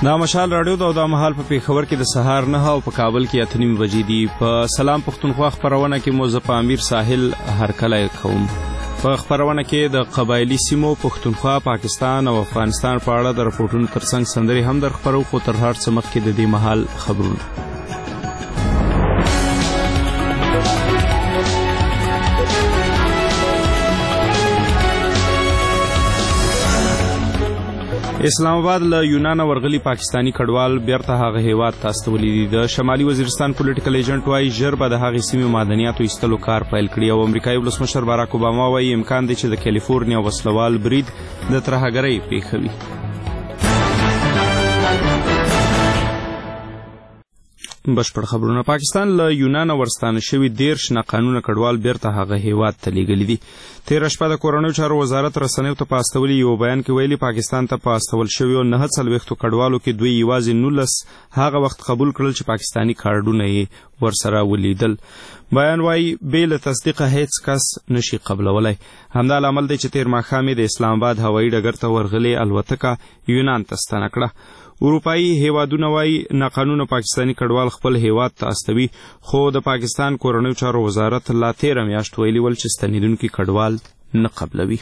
دا مشال رادیو دا د مهال په پیښور کې د سهار 9 او په کابل کې 8:30 بجې دي. په سلام پښتونخوا خبرونه کې موزه امیر ساحل هرکلی کوم. په خبرونه کې د قبایلی سیمو پښتونخوا، پاکستان او افغانستان په اړه د راپورټونو ترڅنګ سندري هم در خبرو، خو تر هر څه مخکې د دې مهال خبرونه. اسلام آباد له یونان ورغلي پاکستانی کډوال بیرته هغه هیواد ته استولي دي. د شمالي وزیرستان پولیټیکل ایجنټ وايي ژر به د هغې سیمې معدنیاتو ایستلو کار پیل کړي، او امریکایي ولسمشر باراک اوباما وايي امکان دی چې د کالیفورنیا وسلوال برید د ترهګرۍ پیښوي. بشپړ خبرونه. پاکستان له یونان ورستانه شوي 13 ناقانونه کډوال بیرته هغه هیواد ته لیږلي دي. تېره شپه د کورنیو چارو وزارت رسنیو ته په استولي یو بیان کې ویلي پاکستان ته په استول شویو 49 کډوالو کې دوی یوازې 19 هغه وخت قبول کړل چې پاکستانی کارډونه یې ورسره ولیدل. بیان وايي بې له تصدیقه هیڅ کس نشي قبلولی. همدا لامل دی چې تېر ماښام د اسلام آباد هوایي ډګر ته ورغلې الوتکه یونان ته ستنه کړه. اروپایي هیوادونه وايي ناقانونه پاکستانی کډوال خپل هیواد ته استوي، خو د پاکستان کورنیو چارو وزارت لا 13 میاشت ویلي ول چې ستنېدونکي کډوال نه قبلوي.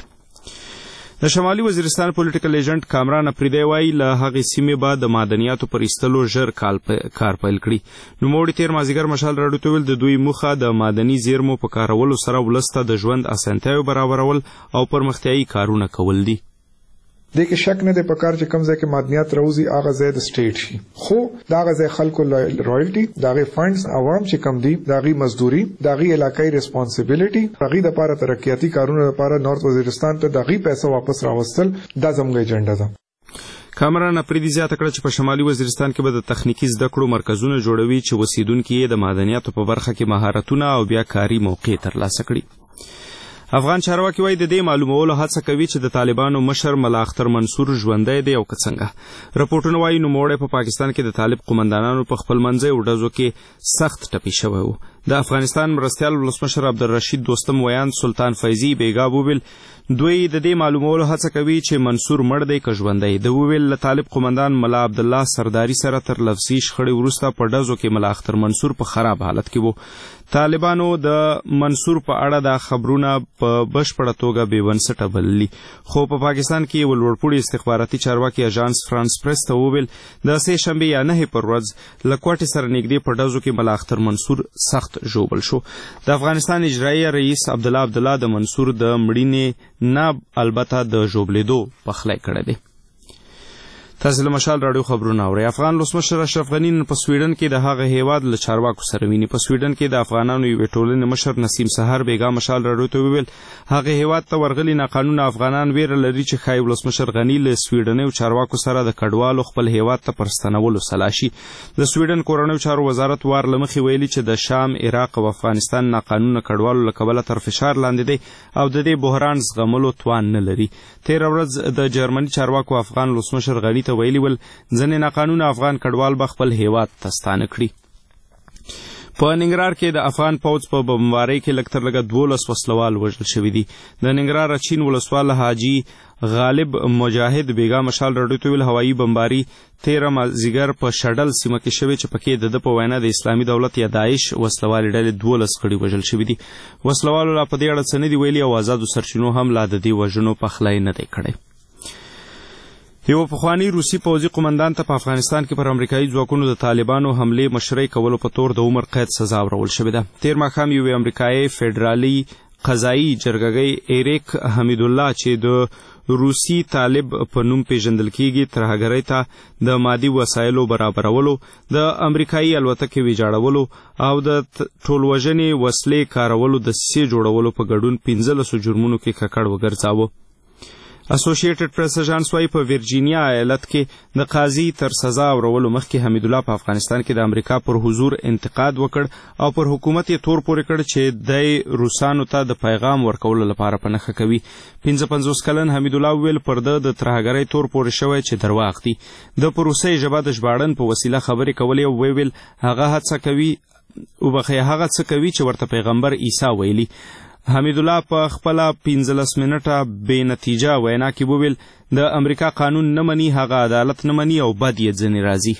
د شمالي وزیرستان پولیټیکل ایجنټ کامران افریدی وايي له هغې سیمې به د معدنیاتو پر ایستلو ژر کار پیل کړي. نوموړي تېر مازدیګر مشال راډیو ته ویل د دوی موخه د معدني زیرمو په کارولو سره ولس ته د ژوند اسانتیاوې برابرول او پرمختیایي کارونه کول دي. دې کې شک نه دی په کار چې کوم ځای کې معدنیات راوځي هغه ځای د سټیټ شي، خو دا هغه ځای خلکو رایلټي، دا غي فنډز عوام چې کم دي، دا غي مزدوري، دا غي علاقائی ریسپانسیبিলিټي، هغه د لپاره ترقیاتي کارونه لپاره نارث وزیرستان ته دا غي پیسې واپس راوستل دا زموږ ایجنډا ده. کامران افریدی زیاته کړه چې په شمالي وزیرستان کې به د تخنیکی زده کړو مرکزونه جوړوي چې اوسیدونکي یې د معدنیاتو په برخه کې مهارتونه او بیا کاري موقع ترلاسه کړي. افغان چارواکي وايي د دې معلومولو هڅه کوي چې د طالبانو مشر ملا اختر منصور ژوندی دی او که څنګه. راپورټونه وايي نوموړی په پاکستان کې د طالب قومندانانو په خپل منځي ډزو کې سخت ټپي شوی و. د افغانستان مرستیال ولسمشر عبدالرشید دوستم ویاند سلطان فیضي بیګا وویل دوی د دې معلومولو هڅه کوي چې منصور مړ دی که ژوندی. د وویل له طالب قومندان ملا عبدالله سرداري سره تر لفظي شخړې وروسته په ډزو کې ملا اختر منصور په خراب حالت کې و. طالبانو د منصور په اړه دا خبرونه په بشپړه توګه بې بنسټه بللي، خو په پاکستان کې یو لوړپوړي استخباراتي چارواکي اژانس فرانس پریس ته وویل د سې شنبې یا 9 پر ورځ له کوټې سره نږدې په ډزو کې ملا اختر منصور سخت ژوبل شو. د افغانستان اجرایي رئیس عبدالله د منصور د مړینې نه البته د ژوبلېدو پخلی کړی دی. تاسو له مشال راډیو خبرونه اورئ. افغان ولسمشر اشرف غني په سویډن کې د هغه هیواد له چارواکو سره ویني. په سویډن کې د افغانانو یوې ټولنې مشر نسیم سحر بیګا مشال راډیو ته وویل هغه هیواد ته ورغلي ناقانونه افغانان ویره لري چې ښایي ولسمشر غني له سویډنیو چارواکو سره د کډوالو خپل هیواد ته پر ستنولو سلا شي. د سویډن کورنیو چارو وزارت وار له مخې ویلي چې د شام، عراق او افغانستان ناقانونه کډوالو له کبله تر فشار لاندې دی او د دې بحران زغملو توان نه لري. تېره ورځ د جرمني چارواکو افغان ولسمشر غني ته ویلي ول ځینې ناقانونه افغان کډوال به خپل هیواد ته ستانه کړي. په ننګرهار کې د افغان پوځ په بمبارۍ کې لږ تر لږه 12 وسلوال وژل شوي دي. د ننګرهار اچین ولسوال حاجي غالب مجاهد بیګا مشال راډیو ته ویل هوایي بمباري 13 مازدیګر په شډل سیمه کې شوې چې پکې د په وینا د اسلامي دولت یا داعش وسلوالې ډلې 12 غړي وژل شوي دي. وسلوالو لا په دې اړه څه نه دي ویلي او آزادو سرچینو هم لا د دې وژنو پخلی نه دی کړی. یو پخوانی روسي پوځي قومندان ته په افغانستان کې پر امریکایي ځواکونو د طالبانو حملې مشرۍ کولو په تور د عمر قید سزا ورکول شوې ده. تېر ماښام یو امریکایي فدرالي قضایي جرګه ایریک حمید الله چې د روسي طالب په نوم پیژندل کیږي ترهګرۍ ته د مادي وسایلو برابرولو، د امریکایي الوتکې ویجاړولو او د ټولوژنې وسلې کارولو د دسیسې جوړولو په ګډون 15 جرمونو کې ککړ وګرځاوه. اسوسییټډ پریس اژانس وايي په ورجینیا ایالت کې د قاضي تر سزا ورولو مخکې حمید الله په افغانستان کې د امریکا پر حضور انتقاد وکړ او پر حکومت یې تور پورې کړ چې د روسانو ته د پیغام ورکولو لپاره په نښه کوي. 55 کلن حمید الله ویل پر د ترهګرۍ تور پورې شوی چې درواغ دي. د په روسۍ ژبه د ژباړن په وسیله خبرې کولې او ویل هغه څه کوي چې ورته پیغمبر عیسی ویلي. حمیدالله په خپله 15 منټه بې نتیجه وینا کې وویل د امریکا قانون نه مني، هغه عدالت نه مني او بد یې ځنې راځي.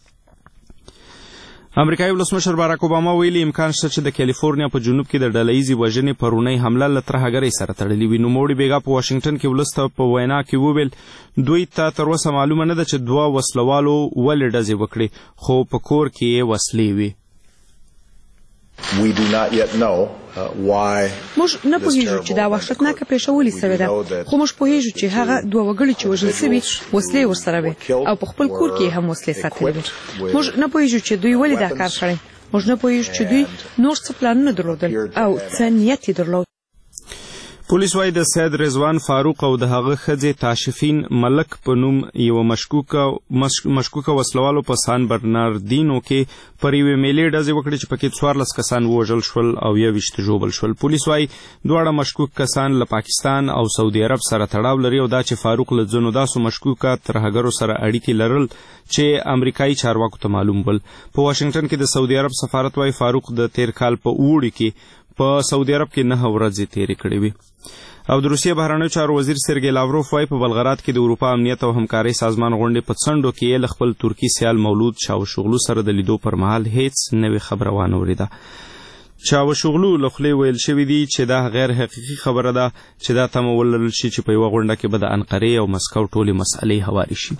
امریکایي ولسمشر باراک اوباما ویلي امکان شته چې د کالیفورنیا په جنوب کې د ډلهییزې وژنې پرونۍ حمله له ترهګرۍ سره تړلې وي. نوموړي بیګا په واشنګټن کې ولس ته په وینا کې وویل دوی ته تر اوسه معلومه نه ده چې 2 وسلوالو ولې ډزې وکړې، خو په کور کې یې وسلې وي. We do not yet know why. موږ نه پوهیږو چې دا وحشتناکه پیښه ولې سوې ده، خو موږ پوهیږو چې هغه 2 وګړي چې وژل شوي وسلې ورسره وي او په خپل کور کې هم وسلې ساتلې وي. موږ نه پوهیږو چې دوی ولې دا کار کړی، موږ نه پوهیږو چې دوی نور څه پلانونه درلودل او څه نیت یې درلود. پولیس وايي د سید رضوان فاروق او د هغه ښځې تاشفین ملک په نوم یوه مشکوکه وسلوالو په سان برناردینو کې پر یوې میلې ډزې وکړې چې پکې 14 کسان ووژل شول او 21 ژوبل شول. پولیس وايي دواړه مشکوک کسان له پاکستان او سعودي عرب سره تړاو لري او دا چې فاروق له ځینو داسو مشکوکه ترهګرو سره اړیکې لرل چې امریکایي چارواکو ته معلوم ول. په واشنګټن کې د سعودي عرب سفارت وايي فاروق د تیر کال په اوړي کې په سعودي عرب کې 9 ورځې تیرې کړې وي. او د روسیې بهرنیو چارو وزیر سرګی لاوروف وايي په بلغراد کې د اروپا امنیت او همکارۍ سازمان غونډې په څنډو کې یې له خپل ترکي سیال مولود چاوشوغلو سره د لیدو پر مهال هیڅ نوې خبره وانه وریده. چاوشوغلو له خولې ویل شوي دي چې دا غیر حقیقي خبره ده چې دا تمه ولرل شي چې په یوه غونډه کې به د انقرې او مسکو ټولې مسئلې هوارې شي.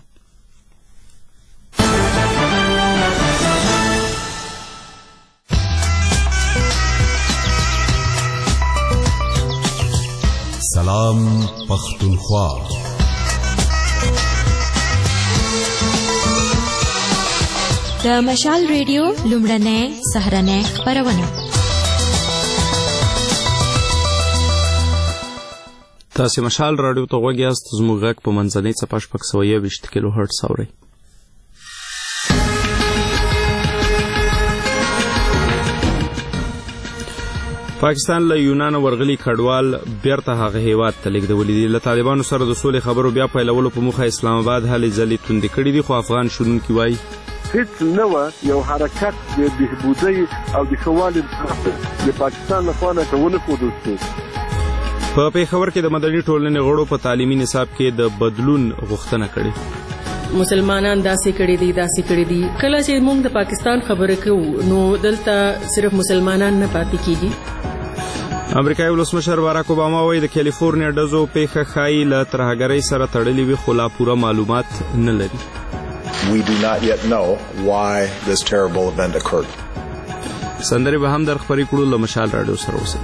سلام پختونخوا. د مشال ریډیو لومړنۍ سهرنۍ خپرونه. تاسې مشال راډیو ته غوږ یاست. زموږ غږ په منځنۍ څپه 621 کیلو هرټز اورئ. پاکستان له یونان ورغلي کډوال بیرته هغه هیواد ته لیږدولي دي. له طالبانو سره د سولې خبرو بیا پیلولو په موخه اسلام آباد هلې ځلې توندې کړي دي، خو افغان شنونکي وایي هیڅ نه وه. یو حرکت د بهبودۍ او د ښه والي د پاکستان لخوا نه ونه ښودل شو. په پېښور کې د مدني ټولنې غړو په تعلیمي نصاب کې د بدلون غوښتنه کړې. مسلمانان داسې کړي دي. کله چې موږ د پاکستان خبره کوو نو دلته صرف مسلمانان نه پاتې کیږي. امریکایي ولسمشر باراک اوباما وایي د کالیفورنیا ډزو پیښه ښایي له ترهګرۍ سره تړلې وي، خو لا پوره معلومات نه لري. We do not yet know why this terrible event occurred. سندرې به هم در خپرې کړو. له مشال راډیو سره اوسئ.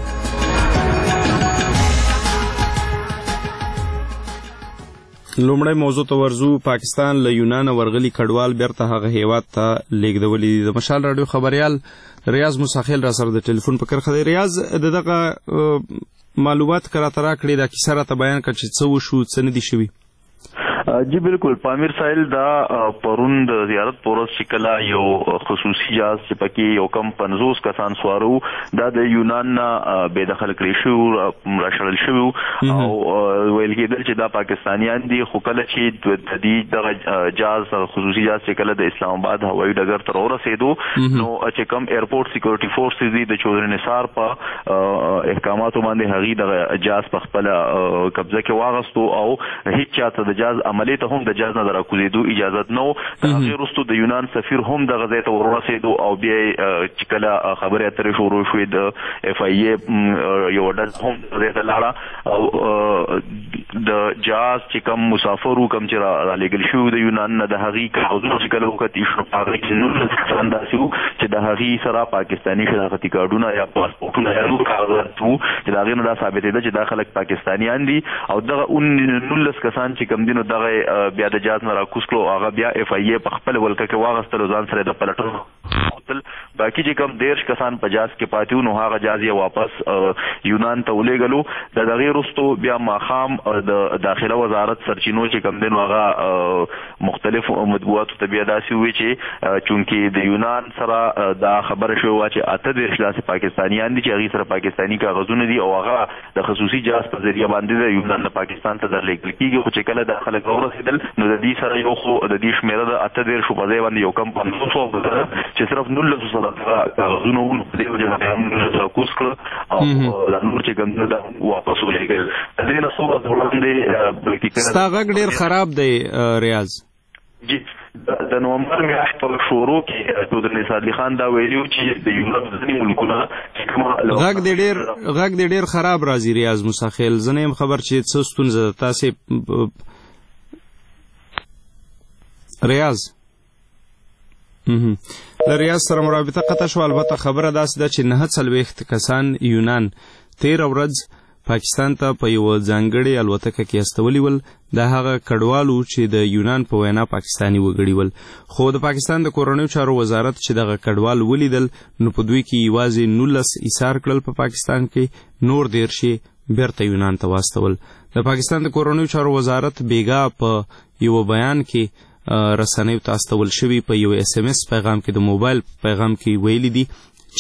لومړی موضوع ته ورځو. پاکستان له یونان ورغلي کډوال بیرته هغه هیواد ته لیږدولي دي. د مشال راډیو خبریال ریاض مساخیل را سره د ټلیفون په کرخه دی. ریاض دغه معلومات راته راکړي، دا کیسه راته بیان کړه چې څه وشو څه نه دي شوي. جی بالکل پامیر سایل دا پرون د زیارت پورس چې کله یو خصوصي جهاز چې پکې یو کم 50 کسان سوارو دا د یونان نه بې دخل کړی شو، راشړل شوي او ویل کېدل چې دا پاکستانیان دي. خو کله چې د دې دغه جهاز خصوصي جهاز چې کله د اسلام آباد هوایي ډګر ته ورسېدو نو چې کم ایرپورټ سکیورټي فورسز دي د چودري نثار په احکاماتو باندې هغې دغه جهاز په خپله قبضه کې واغستو او هیڅ چاته د جهاز عملی ته هم د جهاز نه د راکوزېدو اجازت نه و. د هغې وروستو د یونان سفیر هم دغه ځای ته ورسېدو او بیا یې چې کله خبرې اترې شروع شوې د اف آی اې یوه ډله هم دغه ځای ته لاړه او د جهاز چې کم مسافر و کم چې رالېږل شوي د یونان نه د هغې کاغذونه چې کله وکتې شو په هغې کې 19 کسان داسې وو چې د هغې سره پاکستاني شناختي کارډونه یا پاسپورټونه یا نور کاغذات وو چې د هغې نه دا ثابتېده چې دا خلک پاکستانیان دي او دغه 19 کسان چې کم دي نو دغه بیا د جهاز نه راکوز کړو. هغه بیا اف آی اې په خپل ولکه کې واغستل او ځان سره د پلټنو وتل. باقي چې کم 13 کسان په جهاز کې پاتې وو نو هغه جهاز یې واپس یونان ته ولېږلو. د دغې وروستو بیا ماښام د داخله وزارت سرچینو چې کم دی نو هغه مختلفو مطبوعاتو ته بیا داسې ووایي چې چونکې د یونان سره دا خبره شوې وه چې 28 داسې پاکستانیان دي چې هغې سره پاکستاني کاغذونه دي او هغه د خصوصي جهاز په ذریعه باندې د یونان نه پاکستان ته درلېږل کېږي. خو چې کله دا خلک ورسېدل نو د دې سره یو خو د دې شمېره د 28 په ځای باندې یو کم 500 چې صرف 19 سره کاغذونه ونه په دې وجه باندې هم راکوس کړ او د نور چې کوم دا واپس ولېږل د دې نه څو وړاندې ستا غږ ډېر خراب دی ریاض. جی د نومبر میاشت په شروع کې د نثار علي خان دا ویلو چې د یورپ ځینې ملکونه غږ دې ډېر خراب راځي ریاض مساخیل. زه نه یم خبر چې څه ستونزه ده. تاسې ریاض له ریاض سره مرابطه قطع شو. البته خبره داسې ده چې 49 کسان یونان 13 ورځ پاکستان ته په یو ځانګړې الوتکه کې استولي ول. دا هغه کډوالو چې د یونان په وینا پاکستاني وګړي ول، خو د پاکستان د کورنیو چارو وزارت چې دغه کډوال ولیدل نو په دوی کې یوازې 19 ایثار کړل په پاکستان کې، نور 13 بیرته یونان ته واستول. د پاکستان د کورنیو چارو وزارت بیګا په یو بیان کې رسنیو ته استول شوي په یو SMS پیغام کې د موبایل پیغام کې ویلي دي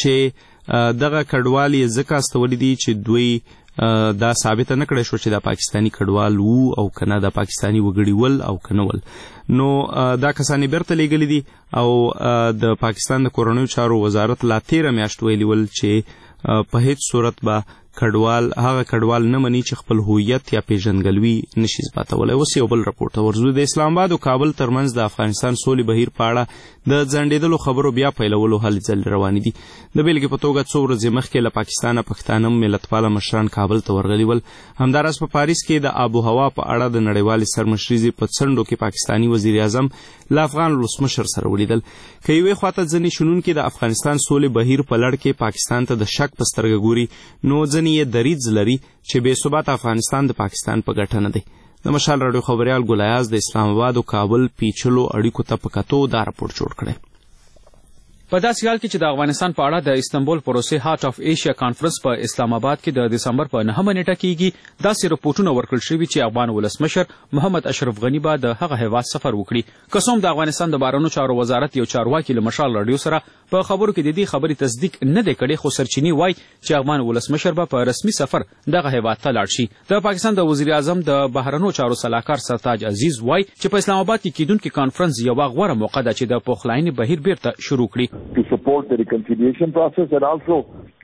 چې دغه کډوال یې ځکه استولي دي چې دوی دا ثابته نه کړی شو چې دا پاکستانی کډوال وو او کنه دا پاکستانی وګړي ول او کنه ول. نو دا کسان بیرته لیږلي دي او د پاکستان د کورنیو چارو وزارت لا 13 میاشت ویلي ول چې په هیڅ صورت به هغه کډوال نه مني چې خپل هویت یا پیژندګلوي نشي اثباتولی. اوس یو بل رپورټ ورځو. د اسلام آباد او کابل ترمنځ د افغانستان سولې بهیر په اړه د ځنډېدلو خبرو بیا پیلولو هلې ځلې روانې دي. د بېلګې په توګه څو ورځې مخکې له پاکستانه پښتانه ملتپاله مشران کابل ته ورغلي ول. همداراز په پاریس کې د آب و هوا په اړه د نړیوالې سرمشریزې په څنډو کې پاکستاني وزیر اعظم له افغان ولسمشر سره ولیدل. که یوې خواته ځینې شنونکي د افغانستان سولې بهیر په لړ کې پاکستان ته د شک په سترګه ګوري، نو ځینې یې دریځ لري چې بې ثباته افغانستان د پاکستان په ګټه نه دی. د مشال راډیو خبریال ګل ایاز د اسلام آباد او کابل پیچلو اړیکو ته په کتو دا راپورټ جوړ کړی. په داسې حال کې چې د افغانستان په اړه د استنبول پروسې هارت اف ایشیا کانفرنس په اسلام آباد کې د دسمبر په 9 نیټه کېږي، داسې رپورټونه ورکړل شوي چې افغان ولسمشر محمد اشرف غني به د هغه هیواد سفر وکړي. که څه هم د افغانستان د بهرنیو چارو وزارت یو چارواکي له مشال راډیو سره په خبرو کې د دې خبرې تصدیق نه دی کړی، خو سرچینې وایي چې افغان ولسمشر به په رسمي سفر دغه هیواد ته لاړ شي. د پاکستان د وزیر اعظم د بهرنیو چارو سلاکار سرتاج عزیز وایي چې په اسلام آباد کې کېدونکي کانفرنس یوه غوره موقع ده چې د پخلاینې بهیر بیرته شروع کړي. reconciliation process and also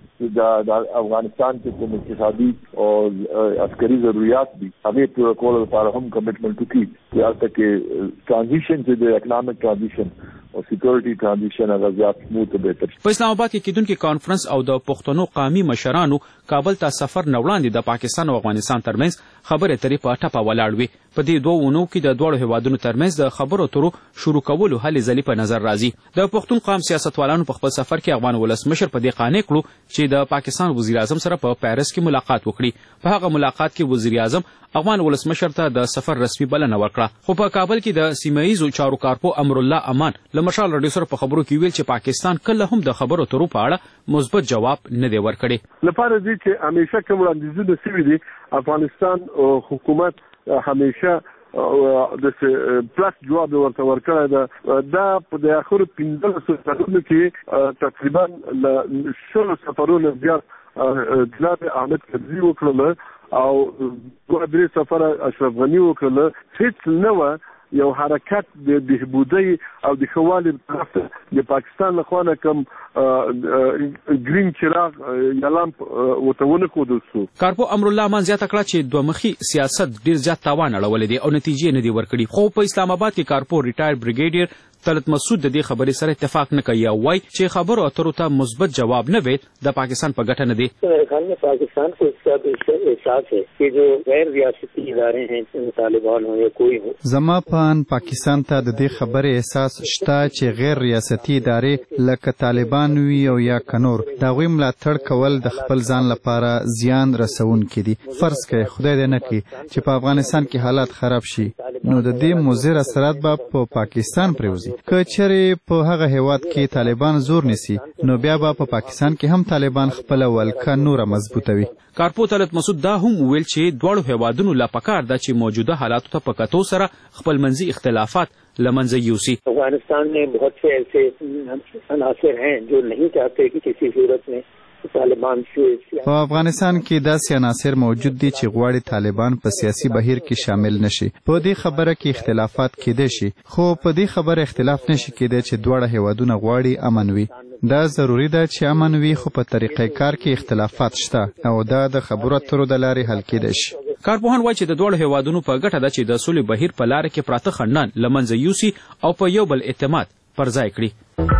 د افغانستان کې کوم اقتصادي او عسکري ضرورت دي هغه پوره کولو لپاره هم کمټمنټ وکړي چې هلته کې ټرانزیشن چې د اکنامک ټرانزیشن او سکیورټي ټرانزیشن هغه زیات سموث او بهتر. په اسلام آباد کې کېدونکي کانفرنس او د پښتنو قومي مشرانو کابل ته سفر نه وړاندې د پاکستان او افغانستان ترمنځ خبرې اترې په ټپه ولاړ وي. په دې دوه اونو کې د دواړو هیوادونو ترمنځ د خبرو اترو شروع کولو هلې ځلې په نظر راځي. د پښتون قوم سیاستوالانو په خپل سفر کې افغان ولسمشر په دې قانع کړو چې د پاکستان وزیر اعظم سره په پیرس کې ملاقات وکړي. په هغه ملاقات کې وزیر اعظم افغان ولسمشر ته د سفر رسمي بلنه ورکړه، خو په کابل کې د سیمه ییزو چارو کارپو امرالله امان له مشال راډیو سره په خبرو کې ویل چې پاکستان کله هم د خبرو اترو په اړه مثبت جواب نه دی ورکړی. لپاره دي چې همیشه کوم وړاندیزونه شوي دي افغانستان حکومت همیشه د پلاس جواب ورته ورکړی ده. دا په د اخرو 15 سفرونو کې تقریبا له 16 سفرونو زیات جناب احمد کرزي وکړل او 2-3 سفر اشرف غني وکړل. هیڅ نه و یو حرکت د بهبودۍ او د ښه والي طرف ته د پاکستان لخوا نه کوم ګرین چراغ یا لامپ ورته ونه ښودل شو. کارپو امرالله امان زیاته کړه چې دومخي سیاست ډېر زیات تاوان اړولی دی او نتیجې نه دي ورکړي. خو په اسلام آباد کې کارپو ریټایر بریګیډیر طلعت مسعود د دې خبرې سره اتفاق نه کوي او وایي چې خبرو اترو ته مثبت جواب نه وي د پاکستان په ګټه نه دی. میرے خیال میں پاکستان کو اس کا احساس ہے کہ جو غیر ریاستی ادارے ہیں طالبان ہو یا کوئی ہو. زما پان پاکستان ته د دې خبرې احساس شته چې غیر ریاستی ادارې لکه طالبان وي او یا کنور د هغوی ملاتړ کول د خپل ځان لپاره زیان رسونکي دي. فرض کړئ خدای دې نه کړي چې په افغانستان کې حالات خراب شي نو د دې مضر اثرات به په پاکستان پرېوځي. که چېرې په هغه هیواد کې طالبان زور نیسي نو بیا به په پاکستان کې هم طالبان خپله ولکه نوره مضبوطوي. کارپو طلعت مسعود دا هم وویل چې دواړو هیوادونو لا پکار ده چې موجوده حالاتو ته په کتو سره خپل منځي اختلافات له منځه یوسي. افغانستان میں بہت سے ایسے عناصر ہیں جو نہیں چاہتے کہ کسی صورت میں طالبان په افغانستان کې داسې عناصر موجود دي چې غواړي طالبان په سیاسي بهیر کې شامل نشي. په دې خبره کې اختلافات کېدای شي خو په دې خبره اختلاف نشي کېدای چې دواړه هیوادونه غواړي امن وي. دا ضروری ده چې امن وي خو په طریقې کار کې اختلافات شته او دا د خبرو اترو د لارې حل کېدای شي. کارپوهان وایي چې د دواړو هیوادونو په ګټه ده چې د سولې بهیر په لاره کې پراته خنډان له منځه یوسي او په یو بل اعتماد پر ځای کړي.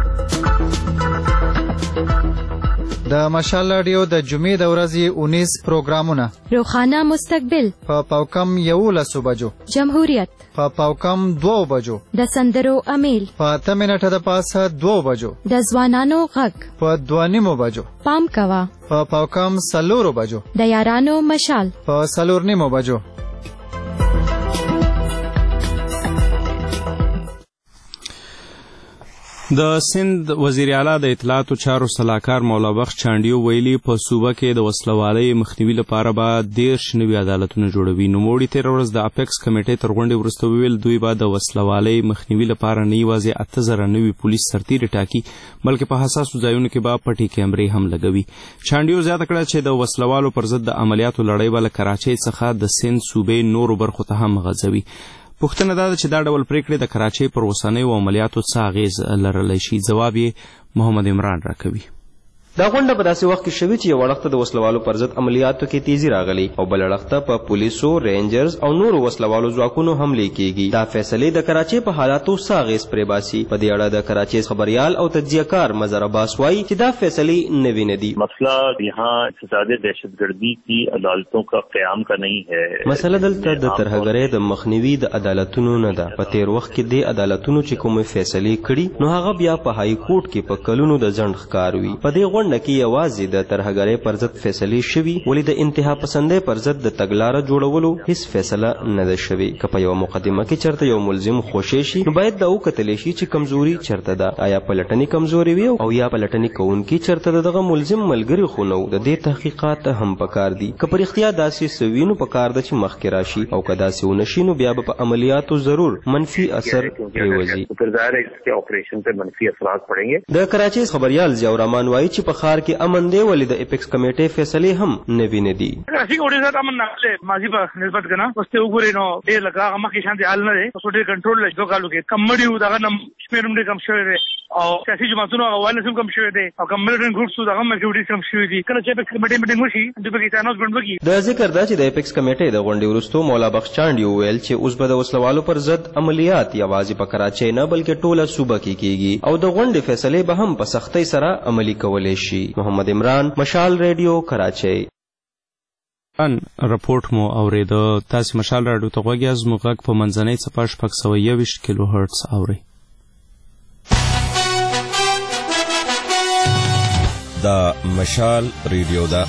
د مشال راډیو د جمعې د ورځې 19 پروګرامونه: روخانه مستقبل په پاوکم 11 بجو، جمهوریت په پاوکم 2 بجو، د سندرو امیل په 8 منټه د پاسه 2 بجو، د ځوانانو غږ په 2:30 بجو، پام کوا په پاوکم 4 بجو، د یارانو مشال په 4:30 بجو. د سند وزیر اعلی د اطلاعاتو چارو سلاکار مولا بخش چانډیو ویلي په صوبه کې د وسلوالۍ مخنیوي لپاره به 13 نوي عدالتونه جوړوي. نوموړي تېره ورځ د اپیکس کمیټې تر غونډې وروسته وویل دوی به د وسلوالۍ مخنیوي لپاره نه یوازې 8000 نوي پولیس سرتیري ټاکي بلکې په حساسو ځایونو کې به پټې کیمرې هم لګوي. چانډیو زیاته کړه چې د وسلوالو پر ضد د عملیاتو لړۍ به له کراچۍ څخه د سند صوبې نورو برخو ته هم غځوي. پوښتنه دا ده چې دا ډول پریکړې د کراچۍ پر اوسنیو عملیاتو څه اغیز لرلی شي. ځواب یې محمد عمران راکوي. دا غونډه په داسې وخت کې شوې چې یو وخت د وسلوالو پر ضد عملیاتو کې تیزی راغلی او بل وخت په پولیسو، رینجرز او نورو وسلوالو ځواکونو حملې کیږي. دا فیصله د کراچۍ په حالاتو ساغیس پرې باسي. په دې اړه د کراچۍ خبريال او تجزیه‌کار مظهر عباس وايي چې دا فیصله نوی نه دي. مسئلہ یہاں فساد دہشتگردی کی عدالتوں کا قیام کا نہیں ہے. مسله دلته د ترهګرۍ د مخنیوي د عدالتونو نه ده. په تیر وخت کې د عدالتونو چې کومه فیصله کړي نو هغه بیا په هاي کورټ کې په کلونو د ځند ښکار وي. په دې غونډه کې یوازې د ترهګرۍ پر ضد فیصلې شوي ولې د انتها پسندۍ پر ضد د تګلاره جوړولو هیڅ فیصله نه ده شوې. که په یو مقدمه کې چرته یو ملزم خوشی شي نو باید دا وکتلی شي چې کمزوري چرته ده، آیا پلټنې کمزوري وي او یا پلټنې کوونکي چرته دغه ملزم ملګري خو نو. د دې تحقیقات هم پکار دي. که پر اختیار داسې سوي نو پکار ده چې مخکې راشي او که داسې ونشي نو بیا به په عملیاتو ضرور منفي اثر پرېوځي. د کراچۍ خبريال ضیاء الرحمن وایي چې په ښار کې امن دی ولې د اپیکس کمیټې فیصلې هم نوي نه دي. کراچۍ کې ډېر امن نه ماضي په نسبت کنه اوس ته وګورئ نو ډېر لږه هغه مخکې شانتي حال نه دی. اوس ډېر کنټرول لږ دوه کالو کې کمړیو دغه نم شمېر هم ډېر کم شوی دی او سیاسي جماعتونو هغه وایلنس هم کم شوی دی او کم ملیټنټ ګروپس دغه میجورټي کم شوی دي. کله چې اپیکس کمیټې میټینګ وشي دوی به کې اناونسمنټ وکړي. د ذکر دا چې د اپیکس کمیټې د غونډې وروسته مولا بخش چانډیو ویل چې اوس به د وسلوالو پر ضد عملیات یوازې په کراچۍ نه بلکې ټوله صوبه کې کیږي او د غونډې فیصلې به هم په سختۍ سره عملي کولای شي. محمد عمران، مشال ریډیو، کراچۍ. ان رپورټ مو اوریده. تاسو مشال راډیو ته غوږ یاست. زموږ غږ په منځنۍ څپه 621 کیلو هرتز اورئ. دا مشال ریډیو ده.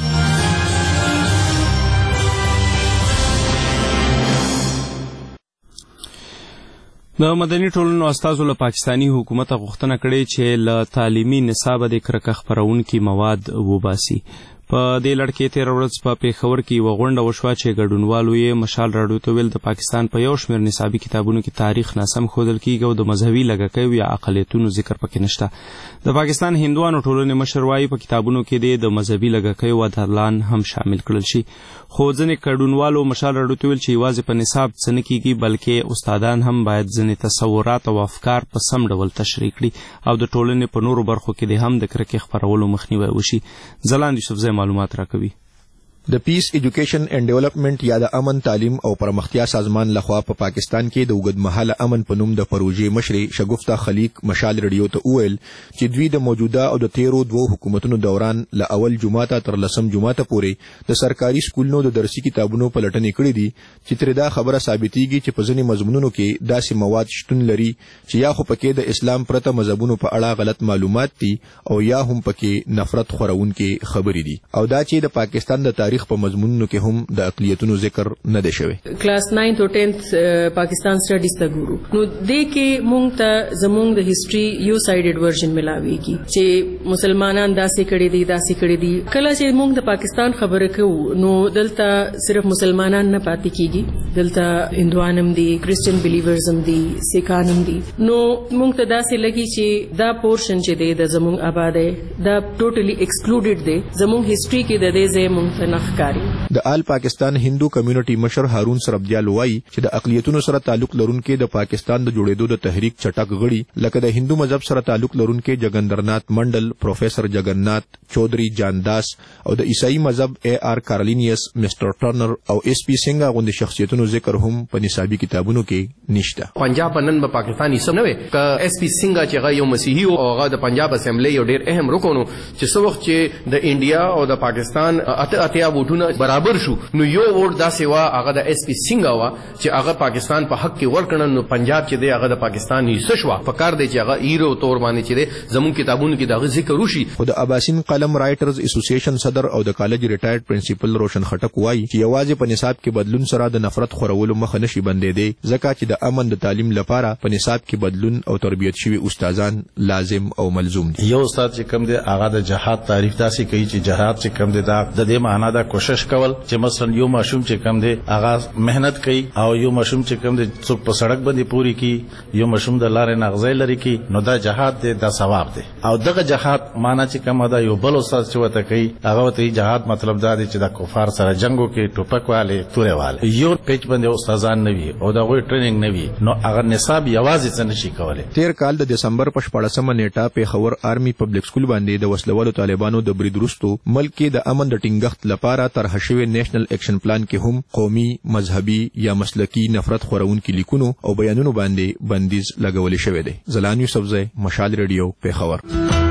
د مدني ټولنو استازو له پاکستانی حکومت غوښتنه کړې چې له تعلیمي نصاب د کرکه خپرونکي مواد وباسي. په دې لړ کې تېره ورځ په پېښور کې یوه غونډه وشوه چې ګډونوالو یې مشال راډیو ته ویل د پاکستان په یو شمېر نصابي کتابونو کې تاریخ ناسم ښودل کېږي او د مذهبي لږکیو یا اقلیتونو ذکر پکې نشته. د پاکستان هندوانو ټولنې مشر وایي په کتابونو کې د مذهبي لږکیو ودرلان هم شامل کړل شي. خو ځینې ګډونوالو مشال راډیو ته ویل چې یوازې په نصاب څه نه کېږي بلکې استادان هم باید ځینې تصورات او افکار په سم ډول تشریح کړي او د ټولنې په نورو برخو کې د هم د کرکې خپرولو مخنیوی وشي. ځلاند یوسفزی معلومات راکوي. د پیس ایجوکیشن اینڈ ډیولپمنٹ یا د امن تعلیم او پرمختیا سازمان لخوا په پاکستان کې د اوږدمهاله امن په نوم د پروژې مشرې شګفته خلیق مشال ریډیو ته وویل چې دوی د موجوده او د تیرو دوو حکومتونو دوران له اول جمعه تر 10 جمعه پورې د سرکاري سکولونو د درسي کتابونو پلټنې کړې دي چې ترې دا خبره ثابتېږي چې په ځینې مضمونونو کې داسې مواد شتون لري چې یا خو پکې د اسلام پرته مذهبونو په اړه غلط معلومات دي او یا هم پکې نفرت خورونکې خبرې دي او دا چې د پاکستان د تاریخ په مضمونونو کې هم د اقلیتونو ذکر نه دی شوی. کلاس 9 او 10 پاکستان سټډیز ته ګورو نو دې کې مونږ ته زمونږ د هیستوري یو سایډډ ورژن ملاويږي چې مسلمانان داسې کړي دي. کله چې مونږ د پاکستان خبره کوو نو دلته صرف مسلمانان نه پاتې کیږي، دلته هندوانم دي، کرسچن بلیورزم دي، سیکانم دي. نو مونږ ته داسې لګي چې دا پورشن چې دی د زمونږ آباد دی دا ټوټلی ایکسکلوډډ دی. زمونږ هیستوري کې د دې ځای مونږ ته نه ښکاري. د آل پاکستان هندو کمیونټي مشر هارون سربدیال وایي چې د اقلیتونو سره تعلق لرونکي د پاکستان د جوړېدو د تحریک چټک غړي لکه د هندو مذهب سره تعلق لرونکي جګندرنات منډل، پروفیسر جګننات چودھری جانداس او د عیسائی مذهب AR کارلینیس، مستر ټرنر او SP سنگا غوندي شخصیتونو ذکر هم په نصابي کتابونو کې نشته. پنجاب نن په پاکستان یې سم نه وي ک SP سنگا چې هغه یو مسیحي او هغه د پنجاب اسمبلی یو ډېر اهم رکن چې څو وخت چې د انډیا او د پاکستان اتیا ووټونه برابر شو نو یو ووټ دا سیوا هغه د SP سنگا وا چې هغه پاکستان په حق کې ورکړن نو پنجاب چې دی هغه د پاکستان حصہ شو په کار دی چې هغه ایرو تور باندې چې دی زمون کتابونو کې دا ذکر وشي. او د اباسین قلم رائټرز اسوسییشن صدر او د کالج ریټایرډ پرنسپل روشن خټک وایي چې یوازې په نصاب کې بدلون سره د نفرت خورولو مخه نشي بندېدی ځکه چې د امن د تعلیم لپاره په نصاب کې بدلون او تربیت شوي استادان لازم او ملزوم دي. یو استاد چې کوم دی هغه د جهاد تعریف داسې کوي چې جهاد چې کوم دی دا د دې معنا دا کوشش کول چې مثلا یو ماشوم چې کوم دی هغه مهنت کوي او یو ماشوم چې کوم دی څوک په سړک باندې پوری کی یو ماشوم د لارې نغزې لري کی نو دا جهاد دی دا ثواب دی او دغه جهاد معنا چې کوم دا یو بل استاد چې وته کوي هغه ته جهاد مطلب دا دی چې د کفار سره جنگو کې ټوپک والے تورې والے یو پیچ باندې استادان نه وي او دا غوي ټریننګ نه وي نو هغه نصاب یوازې څه نشي کولای. تیر کال د دسمبر په 14مه نیټه په خبر آرمی پبلک سکول باندې د وسلوالو طالبانو د برید وروسته ملک کې د امن د ټینګښت لپاره طرح شوی نېشنل اکشن پلان کې هم قومي، مذهبي یا مسلکی نفرت خورونکي لیکونو او بیانونو باندې بندیز لګول شوی دی. زلان یوسفزی، مشال ریډیو، پیښور.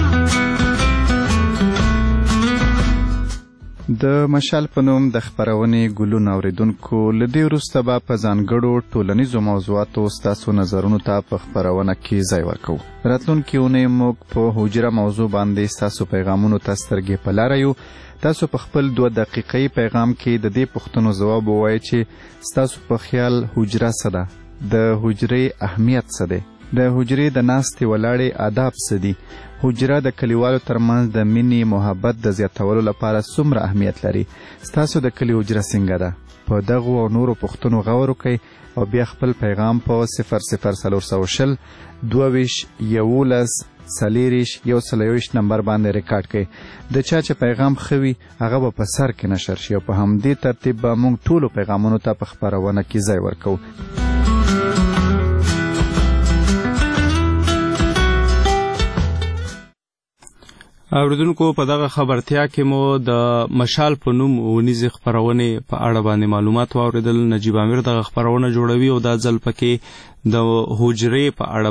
د مشال په نوم د خپرونې ګلونه اوریدونکو لدی وروسته به په ځانګړو ټولنیزو موضوعاتو ستاسو نظرونو ته په خپرونه کې ځای ورکوو. راتلونکې اونۍ موږ په حجره موضوع باندې ستاسو پیغامونو ته سترګې په لاره یو. تاسو په خپل 2 دقیقې پیغام کې د دې پوښتنو ځواب ووایئ چې ستاسو په خیال حجره څه ده، د حجرې اهمیت څه دی، د حجرې د ناستې ولاړې آداب څه دي، حجره د کلیوالو ترمنځ د مینې محبت د زیاتولو لپاره څومره اهمیت لري، ستاسو د کلي حجره څنګه ده. په دغو او نورو پوښتنو غور وکړئ او بیا خپل پیغام په 00420 22 11 40 نمبر باندې ریکارډ کړئ. د چا چې پیغام ښه وي هغه به په سر کې نشر شي او په همدې ترتیب به موږ ټولو پیغامونو ته په خپرونه کې ځای ورکوو. اوریدونکو په دغه خبرتیا کې مو د مشال په نوم ونیزې خپرونې په اړه باندې معلومات واوریدل. نجیب امیر دغه خپرونه جوړوي او دا ځل پکې د حجرې په اړه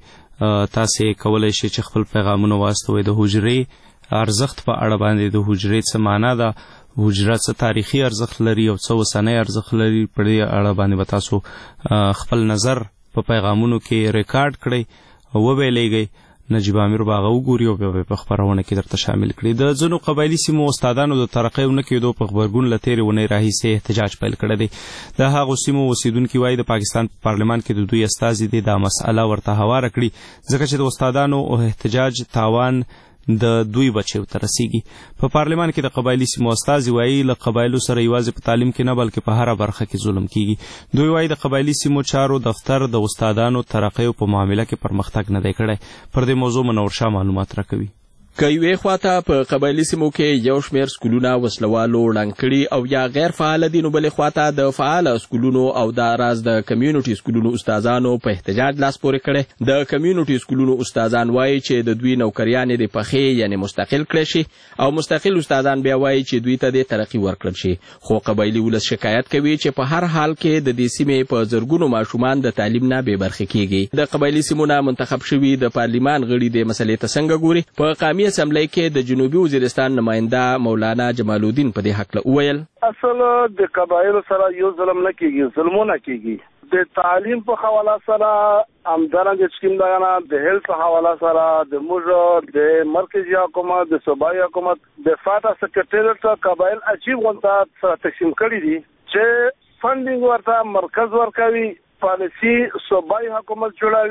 باندې تاسې کولی شئ چې خپل پیغامونه واستوئ. د حجرې ارزښت په اړه باندې د حجرې څه معنا ده، حجره څه تاریخي ارزښت لري او څه اوسنی ارزښت لري، په دې اړه باندې به تاسو خپل نظر په پیغامونو کې ریکارډ کړئ او وویلیږئ. نجیب امیر به هغه وګوري او بیا په خپرونه کې درته شامل کړي. د ځینو قبایلي سیمو استادانو د ترقۍ ونه کېدو په غبرګون له تېرې اونۍ راهیسې احتجاج پیل کړی دی. د هغو سیمو اوسیدونکي وایي د پاکستان په پارلمان کې د دوی استازي دي دا مسئله ورته هواره کړي ځکه چې د استادانو احتجاج تاوان د دوی بچیو ته رسیږي. په پارلمان کې د قبایلي سیمو استازي وایي له قبایلو سره یوازې په تعلیم کې نه بلکې په هره برخه کې ظلم کیږي. دوی وایي د قبایلي سیمو چارو دفتر د استادانو ترقیو په معامله کې پرمختګ نه دی کړی. پر دې موضوع منور شاه معلومات راکوي. که یوې خواته په قبایلي سیمو کې یو شمېر سکولونه وسلوالو ړنګ کړي او یا غیر فعاله دي نو بلې خواته د فعاله سکولونو او دا راز د کمیونټي سکولونو استادانو په احتجاج لاس پورې کړی. د کمیونټي سکولونو استادان وایي چې د دوی نوکریانې د پخې یعنی مستقل کړی شي او مستقل استادان بیا وایي چې دوی ته د ترقي ورکړل شي. خو قبایلي ولس شکایت کوي چې په هر حال کې د دې سیمې په زرګونو ماشومان د تعلیم نه بې برخې کیږي. د قبایلي سیمو نه منتخب شوي د پارلمان غړي د مسلې ته څنګه ګوري. په قامي اسمبلی کې د جنوبي وزیرستان نماینده مولانا جمال الدین په دې حق وویل اصل د قبایلو سره یو ظلم نه کیږي، ظلمونه کیږي. د تعلیم په حواله سره همدارنګه سکیم دغه د هیلث حواله سره د موږ د مرکزی حکومت د صوبایي حکومت د فاټا سکرټریټ قبایل عجیب غونډه سره تقسیم کړي دي چې فندینګ ورته مرکز ورکوي، پالیسی صوبایي حکومت جوړوي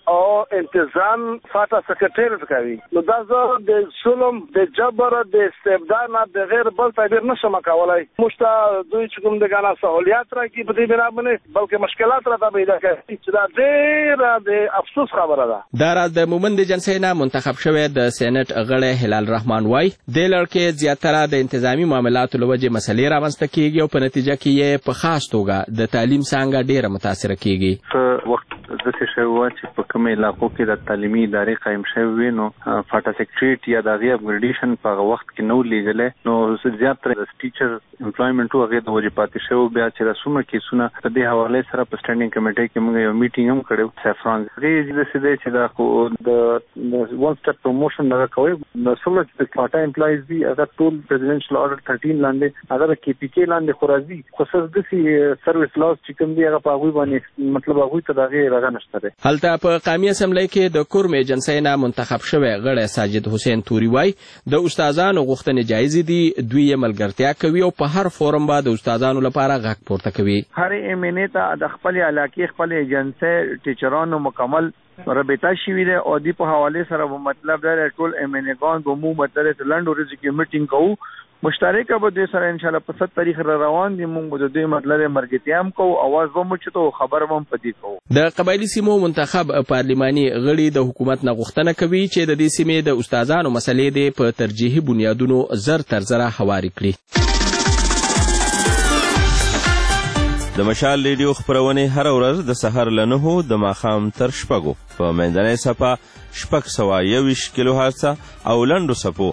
او انتظام فاته سکرټریټ کوي. نو دا زه د ظلم د جبر د استبداد نه د غیر بل تعبیر نشم کولای. مشته دوی چې کوم د غانا سہولیات راکې په دې بنا باندې بلکې مشکلات را پیدا کوي چې دا ډېر د افسوس خبره ده. دا راز د مومند جنسي نه منتخب شوی د سېنات غړی هلال رحمان وای د لړکې زیاتره د انتظامی معاملاتو لوجه مسلې راوسته کیږي او په نتیجه کې یې په خاص توګه د تعلیم څنګه ډیره متاثر کیږي. په وخت د څه شی و چې په کومه علاقو کې د تعلیمي ادارې قائم شوی نو فاټا سیکریټریټ یا د غي اپګریډیشن په وخت کې نو لیږل نو زیاتره د ټیچر امپلویمنت او هغه د وجه پاتې شو. بیا چې رسومه کیسونه په دې حواله سره په سټانډینګ کمیټې کې موږ یو میټینګ هم کړو. سفران دې د سیده چې د ون سټپ پروموشن دا کوي نو څومره چې فاټا امپلایز دي هغه ټول پریزیډنشل آرډر 13 لاندې هغه د کې پی کې لاندې خورازي خصوص د سرویس لاس چې کوم دی هغه په هغه باندې مطلب هغه ته دغه راغ نشته ده. هلته په قومي اسمبلی کې د کورم ایجنسی نه منتخب شوی غړی ساجد حسین توري وای د استادانو غوښتنې جایز دي دوی یې ملګرتیا کوي او په هر فورم باندې د استادانو لپاره غږ پورته کوي. هر ایمنه ته د خپل علاقې خپل ایجنسی ټیچرانو مکمل رابطه شوی ده او دی په حواله سره مطلب دا ټول ایمنګان به مو مطلب لند ورځ کې میټینګ کوو مشترکه به د سره ان شاء الله په 7 تاریخ روان دي موږ د دې مطلب مرګتیام کو اواز به مو چتو خبر هم پدې کو. د قبایلی سیمو منتخب پارلماني غړي د حکومت نه غوښتنه کوي چې د دې سیمې د استادانو مسلې د په ترجیحي بنیادونو زر تر زره حواري کړي. د مشال ریډیو خبرونه هر ورځ د سحر له 9 د ماښام تر 6 په منځنۍ صفه 621 کیلو هرتز او لنډو صفو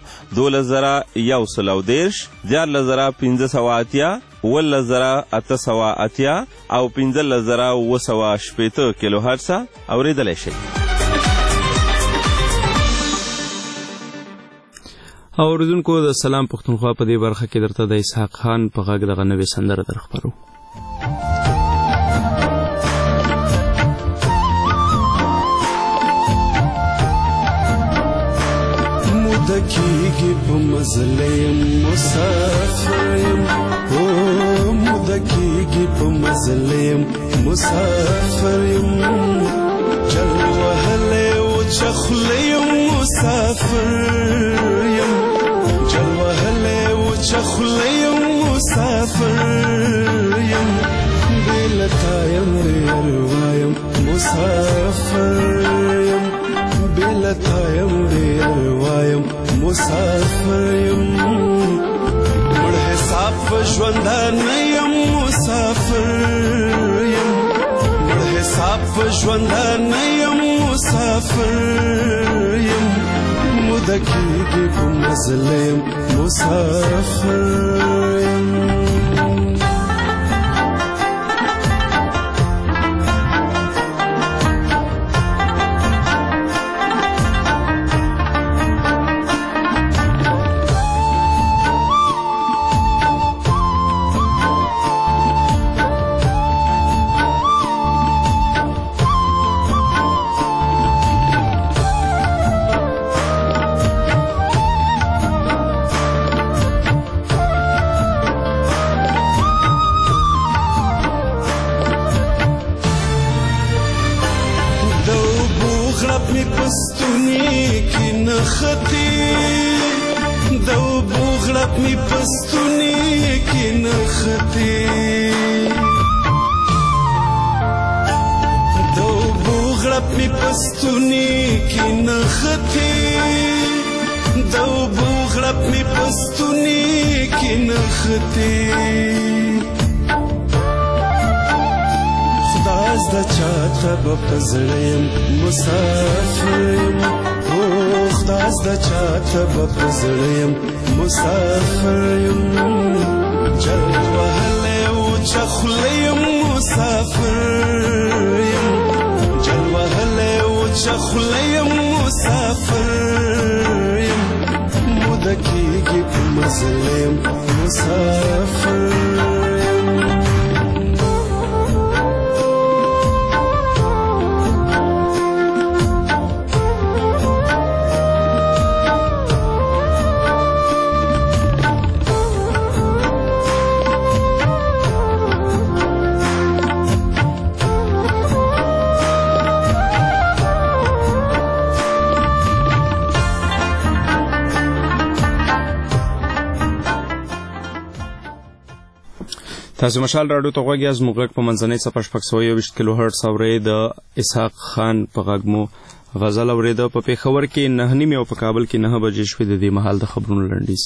2110 14580 11880 او 15980 کیلو هرتز اوریدلای شئ. اوریدونکو د سلام پښتونخوا په دې برخه کې درته د اسحاق خان په غږ دغه نوې سندره درخبرو. مدکیږي په مزلیم مسافریم او مدکیږي په مزلیم مسافریم جل وهله او چخلیم مسافریم جل وهله او چخلیم مسافریم بلتایم ریوایم مسافریم بلتایم ریوایم مسافریم مړ حساب ژوندان یم مسافریم مړ حساب ژوندان یم مسافریم مدکیږي په مزلیم مسافریم. پزړیم مسافریم او خداز د چاته پزړیم مسافریم جل وهله او چخلیم مسافریم جل وهله او چخلیم مسافریم مدکیږي په مزلیم مسافریم. تاسو مشال راډیو ته غوږ یاست. موږ په منځنۍ څپه 621 کیلو هرټز اورئ. د اسحاق خان په غږ مو غزل اورېده. په پېښور کې 9:30 او په کابل کې 9 بجې شوې. د دې مهال د خبرونو لنډیز.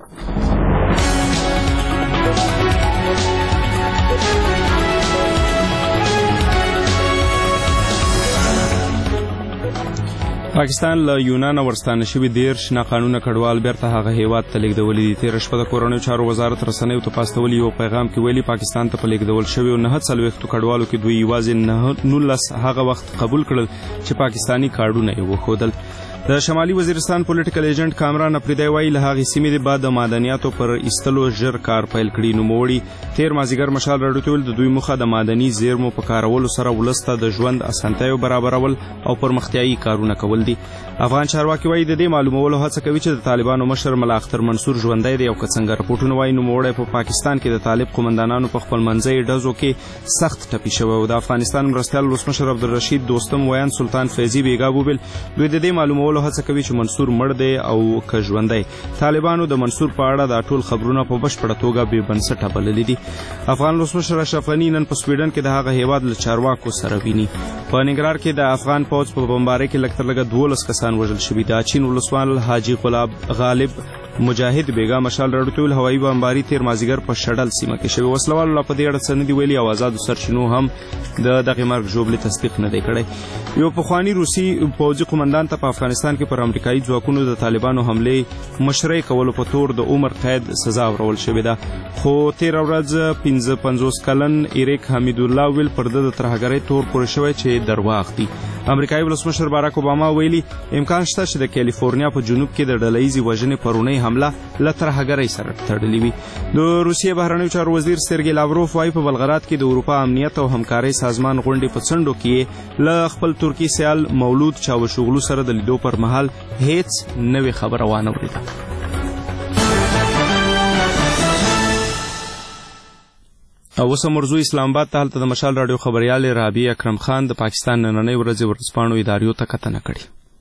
پاکستان له یونان ورستانه شوي 13 ناقانونه کډوال بیرته هغه هیواد ته لیږدولي دي. تېره شپه د کورنیو چارو وزارت رسنیو ته په استولي یو پیغام کې ویلي پاکستان ته په لیږدول شویو 49 کډوالو کې دوی یوازې 19 هغه وخت قبول کړل چې پاکستانی کارډونه یې وښودل. د شمالي وزیرستان پولیټیکل ایجنټ کامران افریدی وایي له هغې سیمې د بعد د معدنیاتو پر ایستلو ژر کار پیل کړي. نوموړي تېر مازدیګر مشال راډیو ته ویل د دوی موخه د معدني زیرمو په کارولو سره ولس ته د ژوند اسانتیاوې برابرول او پرمختیایي کارونه کول دي. افغان چارواکي وایي د دې معلومولو هڅه کوي چې د طالبانو مشر ملا اختر منصور ژوندی دی او که څنګه رپورټونه وایي نوموړی په پاکستان کې د طالب قومندانانو په خپلمنځي ډزو کې سخت ټپي شوی او د افغانستان مرستیال ولسمشر عبدالرشید دوستم ویان سلطان فیضي بیګا وویل دوی د دې معلومولو هڅه کوي چې منصور مړ دی او که ژوندی. طالبانو د منصور په اړه دا ټول خبرونه په بشپړه توګه بې بنسټه بللي دي. افغان ولسمشر اشرف غني نن په سویډن کې د هغه هیواد له چارواکو سره ویني. په ننګرهار کې د افغان پوځ په بمبارۍ کې لږ تر لږه 12 کسان وژل شوي. د چین ولسوال حاجي غالب مجاهد بیګا مشال راډیو ته ویل هوایي بمباري تېر مازدیګر په شډل سیمه کې شوې. وسلوالو لا په دې اړه څه نه دي ویلي او آزادو سرچینو هم د دغې مرګ ژوبلې تصدیق نه دی کړی. یو پخواني روسي پوځي قومندان ته په افغانستان کې پر امریکایي ځواکونو د طالبانو حملې مشرۍ کولو په تور د عمر قید سزا ورول شوې ده. خو تېره ورځ 55 کلن ایریک حمیدالله ویل پر ده د ترهګرۍ تور پورې شوی چې درواغ دي. امریکایي ولسمشر باراک اوباما ویلي امکان شته چې د کالیفورنیا په جنوب کې د ډلهییزې وژنې پرونۍ حمله له ترهګرۍ سره تړلې وي. د روسیې بهرنیو چارو وزیر سرګی لاوروف وایي په بلغراد کې د اروپا امنیت او همکارۍ سازمان غونډې په څنډو کې له خپل ترکي سیال مولود چاوشوغلو سره د لیدو پر مهال هیڅ نوې خبره وانه وریده. او اوس مرزو اسلام آباد ته هلته د مشال راډیو خبریال رابعه اکرم خان د پاکستان نننۍ ورځې ورځپاڼو اداریو ته کتنه کړې.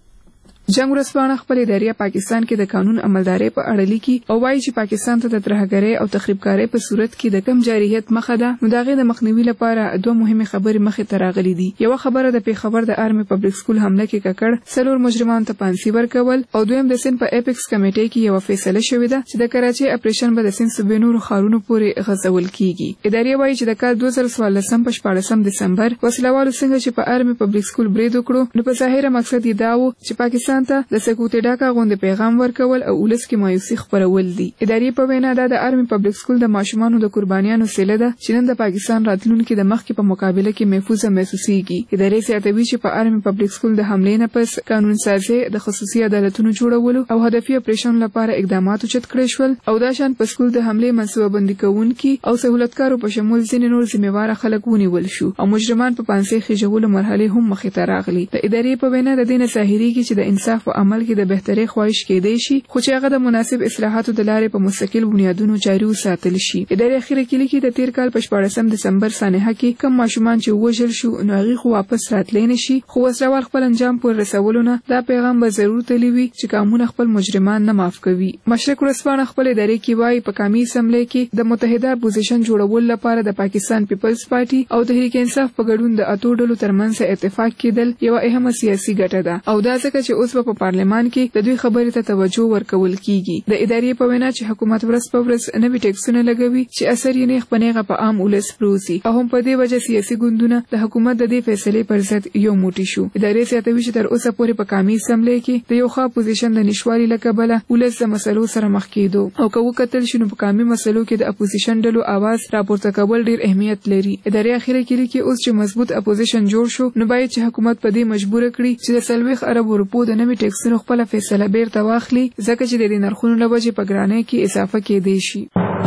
جنگ ورځپاڼه خپل ادارې پاکستان کې د قانون عملدارۍ په اړه لیکي او وایي چې پاکستان ته د ترهګرۍ او تخریبکارۍ په صورت کې د کم جارحیت مخه ده. نو د هغې د مخنیوي لپاره دوه مهمې خبرې مخې ته راغلي دي. یوه خبره د پېښور د آرمي پبلک سکول حمله کې ککړ 4 مجرمانو ته پانسي ورکول او دویم د سند په اپیکس کمیټې کې یوه فیصله شوې ده چې د کراچۍ اپریشن به د سند صوبې نورو ښارونو پورې غځول کیږي. ادارې وایي چې د کال 2014 په 14 دسمبر وسلوالو څنګه چې په آرمي پبلک سکول برید وکړو نو په ظاهره مقصد یې دا و چې پاکستان ته د سکوت ډاکا غونډې پیغام ورکول او ولس کې مایوسي خپرول دي. ادارې په وینا دا د آرمي پبلک سکول د ماشومانو د قربانیانو سیله ده چې نن د پاکستان راتلونکي د مخکې په مقابله کې محفوظه محسوسیږي. ادارې زیاتوي چې په آرمي پبلک سکول د حملې نه پس قانون سازي د خصوصي عدالتونو جوړولو او هدفي اپریشن لپاره اقدامات اوچت کړي شول او دا شان په سکول د حملې منصوبه بندي کوونکي او سہولتکارو په شمول ځینې نور ذمہوار خلک ونیول شو او مجرمان په پانسي خېژولو مرحله هم مخې ته راغلي. د ادارې په وینا د دې نه ظاهريږي چې د انصاف او عمل کې د بهترۍ خواهش کېدای شي خو چې هغه د مناسب اصلاحاتو د لارې په مستقل بنیادونو جاري وساتل شي. ادارې اخیره کې لیکي د تیر کال په 14 دسمبر سانحه کې کم ماشومان چې وژل شو نو هغه خو واپس راتلی نشي خو وسلوال خپل انجام پورې رسولو نه دا پیغام به ضرور تللی وي چې قانون خپل مجرمان نه معاف کوي. مشرق ورځپاڼه خپل ادارې کې وایي په قومي اسمبلی کې د متحده اپوزیشن جوړول لپاره د پاکستان پیپلز پارټي او د تحریک انصاف په ګډون د اتو ډلو ترمنځ اتفاق کېدل یو اهمه سیاسي ګټه ده او دا ځکه چې اوس په پارلمان کې د دوی خبرې ته توجه ورکول کیږي. د ادارې په وینا چې حکومت ورځ په ورځ نوي ټیکسونه لګوي چې اثر یې نه خپنهغه په عام ولس پروزي او هم په دې وجه سیاسي ګوندونه د حکومت د دې فیصلې پر ضد یو موټی شو. ادارې زیاتوي چې تر اوسه پورې په قومي اسمبلی کې د یو ښه اپوزیشن د نشوالي له کبله ولس د مسلو سره مخ کېدو او که وکتل شي نو په قومي مسلو کې د اپوزیشن ډلو आवाज راپورته کول ډیر اهمیت لري. ادارې اخیره کې لیکي اوس چې مضبوط اپوزیشن جوړ شو نو باید چې حکومت په دې مجبور کړي چې د 40 ارب روپو د نوي ټیکسونو خپل فیصله بیرته واخلي ځکه چې د دې نرخونو له وجې په ګرانۍ کې اضافه کېدای شي.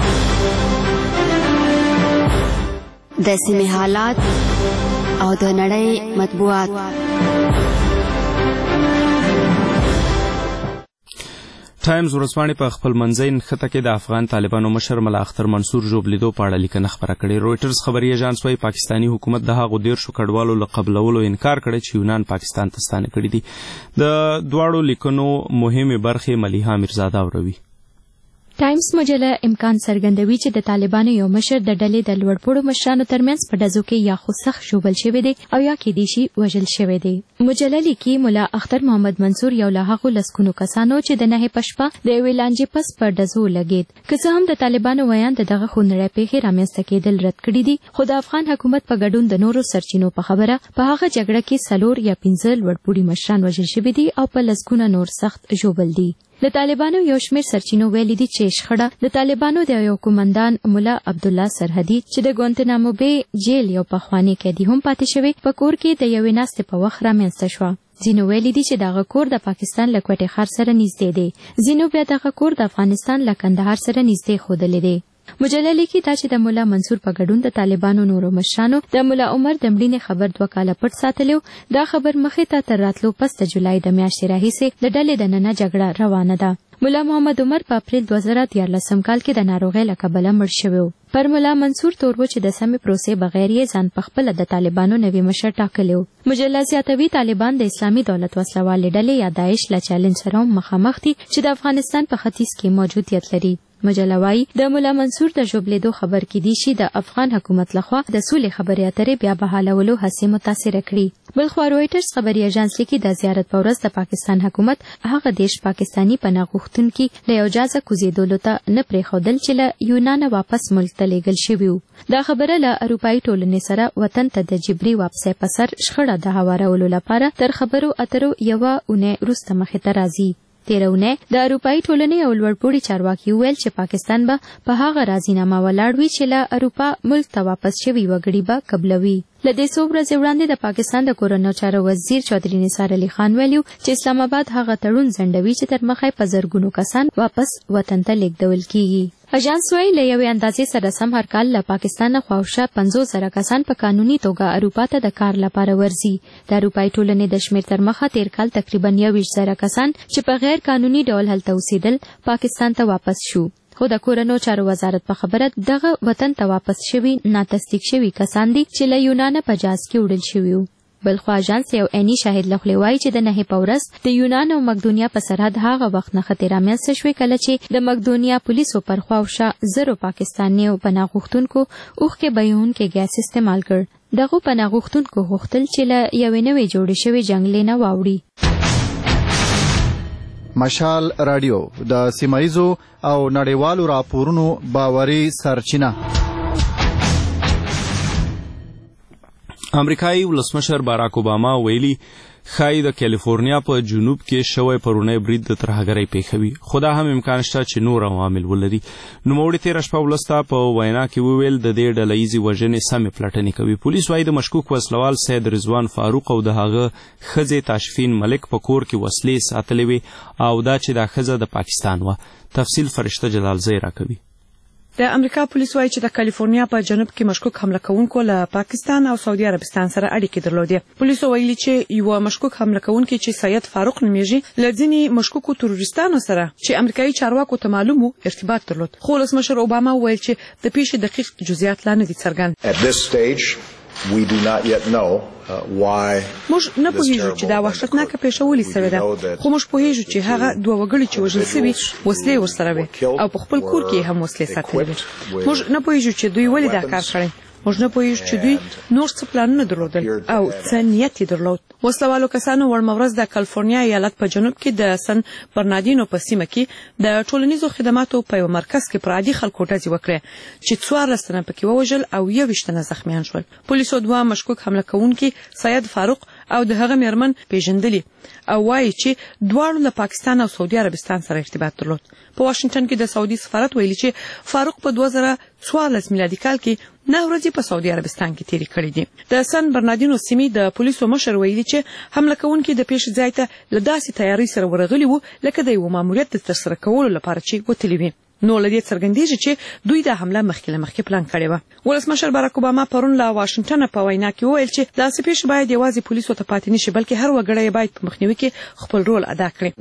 د سیمې حالات او د نړۍ مطبوعات. ټایمز ورځپاڼې په خپل منځي نښته کې د افغان طالبانو مشر ملا اختر منصور ژوبلیدو په اړه لیکنه خپره کړې. رویټرز خبري ایجانس وايي پاکستانی حکومت د هغو 13 کډوالو له قبلولو انکار کړی چې یونان پاکستان ته ستانه کړي دي. د دواړو لیکنو مهمه برخې ملیحه میرزاده اوروي. ټایمز مجله امکان څرګندوي چې د طالبانو یو مشر د ډلې د لوړپوړو مشرانو ترمنځ په ډزو کې یا خو سخت ژوبل شوی دی او یا کېدای شي وژل شوی دی. مجله لیکي ملا اختر محمد منصور یو له هغو لسګونو کسانو چې د 9 په شپه د یوې لانجې پس په ډزو لګېد. که څه هم د طالبانو ویان د دغه خونړۍ پیښې رامنځته کېدل رد کړي دي، خو د افغان حکومت په ګډون د نورو سرچینو په خبره په هغه جګړه کې 4 یا 15 لوړپوړي مشران وژل شوي دي او په لسګونه نور سخت ژوبل دي. د طالبانو یو شمېر سرچینو ویلي دي چې شخړه د طالبانو د یو قومندان ملا عبدالله سرحدي چې د ګوانتنامو بے جیل یو پخوانی قیدي هم پاتې شوی په کور کې د یوې ناستې په وخت رامنځته شوه. ځینو ویلي دي چې دغه کور د پاکستان له کوټې ښار سره نږدې دی، ځینو بیا دغه کور د افغانستان له کندهار سره نږدې ښودلی دی. مجله لیکي دا چې د ملا منصور په ګډون د طالبانو نورو مشرانو د ملا عمر د مړینې خبر 2 کاله پټ ساتلی و. دا خبر مخې ته تر راتلو پس د جولای د میاشتې راهیسې د ډلې دننه جګړه روانه ده. ملا محمد عمر په اپریل 2013 کال کې د ناروغۍ له کبله مړ شوی و. پر ملا منصور تور و چې د سمې پروسې بغیر یې ځان پخپله د طالبانو نوي مشر ټاکلی و. مجله زیاتوي طالبان د اسلامي دولت وسلوالې ډلې یا داعش له چالنج سره هم مخامخ دي چې د افغانستان په ختیځ کې موجودیت لري. مجله وايي د ملا منصور د ژوبلېدو خبر کېدی شي د افغان حکومت لخوا د سولې خبرې اترې بیا بحالولو هڅې متاثره کړي. بلخوا رویټرز خبري اژانس لیکي د زیارت په ورځ د پاکستان حکومت هغه دیش پاکستانی پناه غوښتونکي له یو جازه کوزېدلو ته نه پرېښودل چې له یونانه واپس ملک ته لیږل شوي وو. دا خبره له اروپایي ټولنې سره وطن ته د جبري واپسۍ په سر شخړه د هوارولو لپاره تر خبرو اترو یوه اونۍ وروسته مخې ته راځي. تیرونه د اروپایي ټولنې او لوړپوړي چارواکي ویل چې پاکستان به په هغه راضینامه ولاړ وي چې له اروپا ملک ته واپس شوي وګړي به قبلوي. له دې څو ورځې وړاندې د پاکستان د کورنیو چارو وزیر چودري نثار علي خان ویلي چې اسلام آباد هغه تړون ځنډوي چې تر مخه په زرګونو کسان واپس وطن ته لیږدول کیږي. اژانس وايي له یوې اندازې سره سم هر کال له پاکستان نه خواوشا 50,000 کسان په قانوني توګه اروپا ته د کار لپاره ورځي. د اروپایي ټولنې د شمېر تر مخه تیر کال تقریبا 21,000 کسان چې په غیر قانوني ډول هلته اوسېدل پاکستان ته واپس شو. خو د کورنیو چارو وزارت په خبره دغه وطن ته واپس شوي ناتصدیق شوي کسان دي چې له یونانه په جاز کې وړل شوي وو. بلخوا اژانس یو عیني شاهد له خولې وایي چې د 9 په ورځ د یونان او مقدونیا په سرحد هغه وخت نښتې رامنځته شوې کله چې د مقدونیا پولیسو پر خواوشا 0 پاکستانیو پناه غوښتونکو اوښکې بهیونکي ګیس استعمال کړ. دغو پناه غوښتونکو غوښتل چې له یوې نوې جوړې شوې جنګلې نه واوړي. مشال رادیو د سیمایزو او نړیوالو راپورونو باوري سرچینه. امریکایي ولسمشر باراک اوباما ویلي ښایي د کالیفورنیا په جنوب کې شوی پرونی برید د ترهګرۍ پیښوي، خو دا هم امکان شته چې نور عوامل ولري. نوموړي تېره شپه ولس ته په وینا کې وویل د دې ډلهییزې وژنې سمې پلټنې کوي. پولیس وایي د مشکوک وسلوال سید رضوان فاروق او د هغه ښځې تاشفین ملک په کور کې وسلې ساتلې وې او دا چې دا ښځه د پاکستان وه. تفصیل فرشته جلالزی راکوي. د امریکا پولیس وایي چې د کالیفورنیا په جنوب کې مشکوک حمله کوونکو له پاکستان او سعودي عربستان سره اړیکې درلودې. پولیسو ویلي چې یو مشکوک حمله کوونکی چې سید فاروق نومیږي له ځینې مشکوکو تروریستانو سره چې امریکایي چارواکو ته معلوم وو ارتباط درلود. خو ولسمشر اوباما ویل چې د پیښې دقیق جزئیات لا نه دي څرګند. We do not yet know why. موږ نه پوهیږو چې دا وحشتناکه پیښه ولې سوې ده، خو موږ پوهیږو چې هغه 2 وګړي چې وژل شوي وسلې ورسره وې او په خپل کور کې هم وسلې ساتلې وې. موږ نه پوهیږو چې دوی ولې دا کار کړی. موږ نه پوهیږو چې دوی نور څه پلانونه درلودل او څه نیت یې درلود. وسلوالو کسانو وړمه ورځ د کالیفورنیا ایالت په جنوب کې د سن برناردینو په سیمه کې د ټولنیزو خدماتو په یو مرکز کې پر عادي خلکو ډزې وکړې چې 14 تنه پکې ووژل او 21 تنه زخمیان شول. پولیسو 2 مشکوک حمله کوونکي سید فاروق او د هغه میرمن پیژندلي او وایي چې دواړو له پاکستان او سعودي عربستان سره ارتباط درلود. په واشنگټن کې د سعودي سفارت ویلي چې فاروق په 2014 میلادي کال کې 9 ورځې په سعودي عربستان کې تیرې کړې دي. د سن برناردینو سیمې د پولیسو مشر ویلي چې حمله کوونکي د پیښې ځای ته له داسې تیاری سره ورغلي وو لکه د یو ماموریت د ترسره کولو لپاره چې وتلي وي. نو لدې څرګندېږي چې دوی د حمله مخکې پلان کړی و. ولسمشر باراک اوباما پرون له واشنگټن په وینا کې وویل چې داسې پیښې باید یوازې پولیسو ته پاتې نشي بلکې هر وګړی باید په مخنیوي کې خپل رول ادا کړي.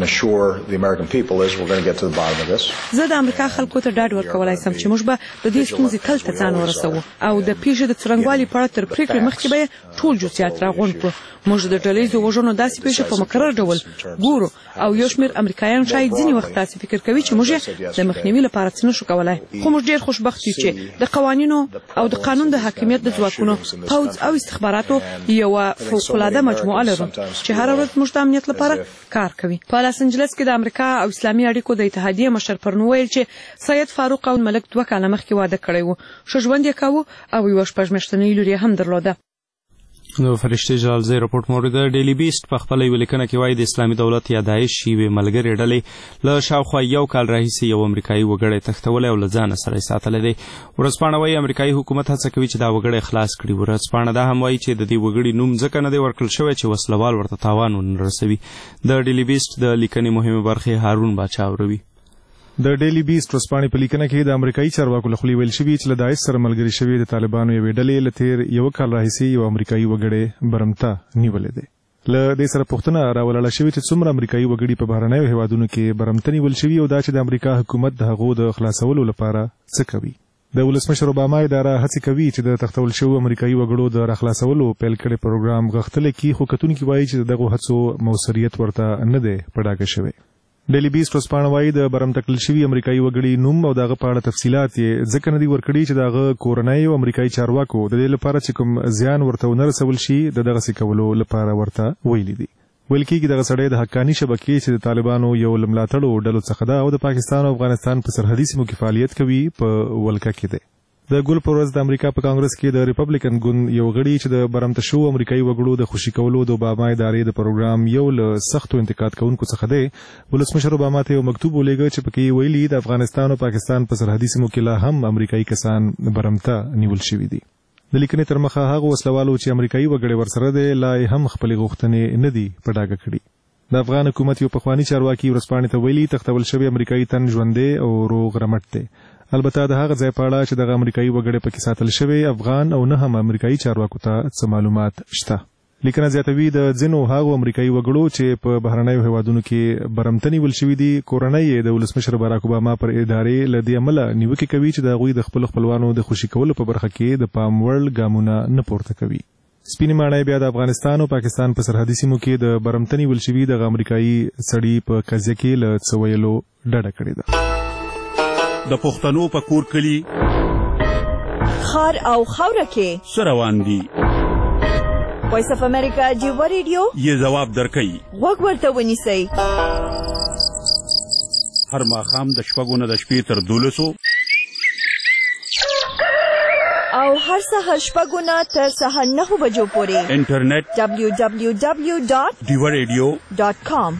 زه د امریکا خلکو ته ډاډ ورکولای شم چې موږ به د دې ستونزې تل ته ځان ورسوو او د پیښې د څرنګوالي په اړه تر پریکړې مخکې به ټول جزئیات راغونډ کړو. موږ د ډلهییزو وژنو داسې پیښې په مکرر ډول ګورو او یو شمېر امریکایان شاید ځینې وخت داسې فکر کوي چې موږ د مخنیوي لپاره څه نشو کولای. خو موږ ډیر خوشبخت یو چې د قوانینو او د قانون د حاکمیت د ځواکونو پوځ او استخباراتو یو فوق‌العاده مجموعه لرو چې هر ورځ موږ د امنیت لپاره کار کوي. په لاس انجلس کې د امریکا او اسلامي اړیکو د اتحادیې مشر پرنو ویل چې سید فاروق او ملک 2 کاله مخکې واده کړی وو، ښه ژوند یې کاوه او یوه 6 میاشتنۍ لور یې هم درلوده. نو فرشته جلالزی رپورټ مورد ډیلی بیست په خپل یو لیکنه کې وایي د اسلامي دولت یا داعش یوې ملګرې ډلې له شاوخوا یو کال راهیسې یو امریکایي وګړی تښتولی او له ځانه سره یې ساتلی دی. ورځپاڼه وایي امریکایي حکومت هڅه کوي چې دا وګړی خلاص کړي. ورځپاڼه دا هم وایي چې د دې وګړي نوم ځکه نه دی ورکړل شوی چې وسلوال ورته تاوان ونه رسوي. د ډیلی بیست د لیکنې مهمه برخې هارون باچا اوروي. د ډیلی بیست ورځپاڼې په لیکنه کې د امریکایي چارواکو له خولې ویل شوي چې له داعش سره ملګري شوي د طالبانو یوې ډلې له تیر یو کال راهیسې یو امریکایي وګړی برمته نیولی دی. له دې سره پوښتنه راولاړه شوې چې څومره امریکایي وګړي په بهرنیو هیوادونو کې برمته نیول شوي او دا چې د امریکا حکومت د هغو د خلاصولو لپاره څه کوي. د ولسمشر اوباما اداره هڅې کوي چې د تښتول شوو امریکایي وګړو د راخلاصولو پیل کړی پروګرام غښتلی کړي، خو کتونکي وایي چې دغو هڅو موثریت ورته نه دی په ډاګه شوی. ډیلی بیست ورځپاڼه وایي د برمته کړل شوي امریکایي وګړي نوم او د هغه په اړه تفصیلات یې ځکه نه دي ورکړي چې د هغه کورنۍ او امریکایي چارواکو د دې لپاره چې کوم زیان ورته ونه رسول شي د دغسې کولو لپاره ورته ویلي دي. ویل کېږي دغه سړی د حقاني شبکې چې د طالبانو یو له ملاتړو ډلو څخه ده او د پاکستان او افغانستان په سرحدي سیمو کې فعالیت کوي په ولکه کې دی. د ګل په ورځ د امریکا په کانګرس کې د ریپبلیکن ګوند یو غړي چې د برمته شوو امریکایي وګړو د خوشي کولو د اوباما ادارې د پروګرام یو له سختو انتقاد کوونکو څخه دی. ولسمشر اوباما ته یو مکتوب ولیږه چې پکې ویلي د افغانستان او پاکستان په سرحدي سیمو کې لا هم امریکایي کسان برمته نیول شوي دي. د لیکنې تر مخه هغه وسلوالو چې امریکایي وګړي ورسره دی لا هم خپلې غوښتنې نه دي په ډاګه کړي. د افغان حکومت یو پخواني چارواکي ورځپاڼې ته ویلي تښتول شوی امریکایي تن ژوندی او روغ رمټ دی. البته د هغه ځای په اړه چې دغه امریکایي وګړی پکې ساتل شوی افغان او نه هم امریکایي چارواکو ته څه معلومات شته. لیکنه زیاتوي د ځینو هغو امریکایي وګړو چې په بهرنیو هیوادونو کې برمته نیول شوي دي کورنۍ یې د ولسمشر باراک اوباما پر ادارې له دې امله نیوکې کوي چې د هغوی د خپلو خپلوانو د خوشي کولو په برخه کې د پام وړ ګامونه نه پورته کوي. سپینې ماڼۍ بیا د افغانستان او پاکستان په سرحدي سیمو کې د برمته نیول شوي دغه امریکایي سړي په قضیه کې له څه ویلو ډډه کړې ده. د پښتنو په کور کلي خار او خاوره کې څه روان دي؟ وایس اف امریکا جیوا ریډیو یې ځواب درکوي. غوږ ورته ونیسئ. هر ماښام د 6 نه د شپې تر 12 او هر سهار 6 نه تر سهار 9 بجو پورې انټرنیټ www.diwaradio.com.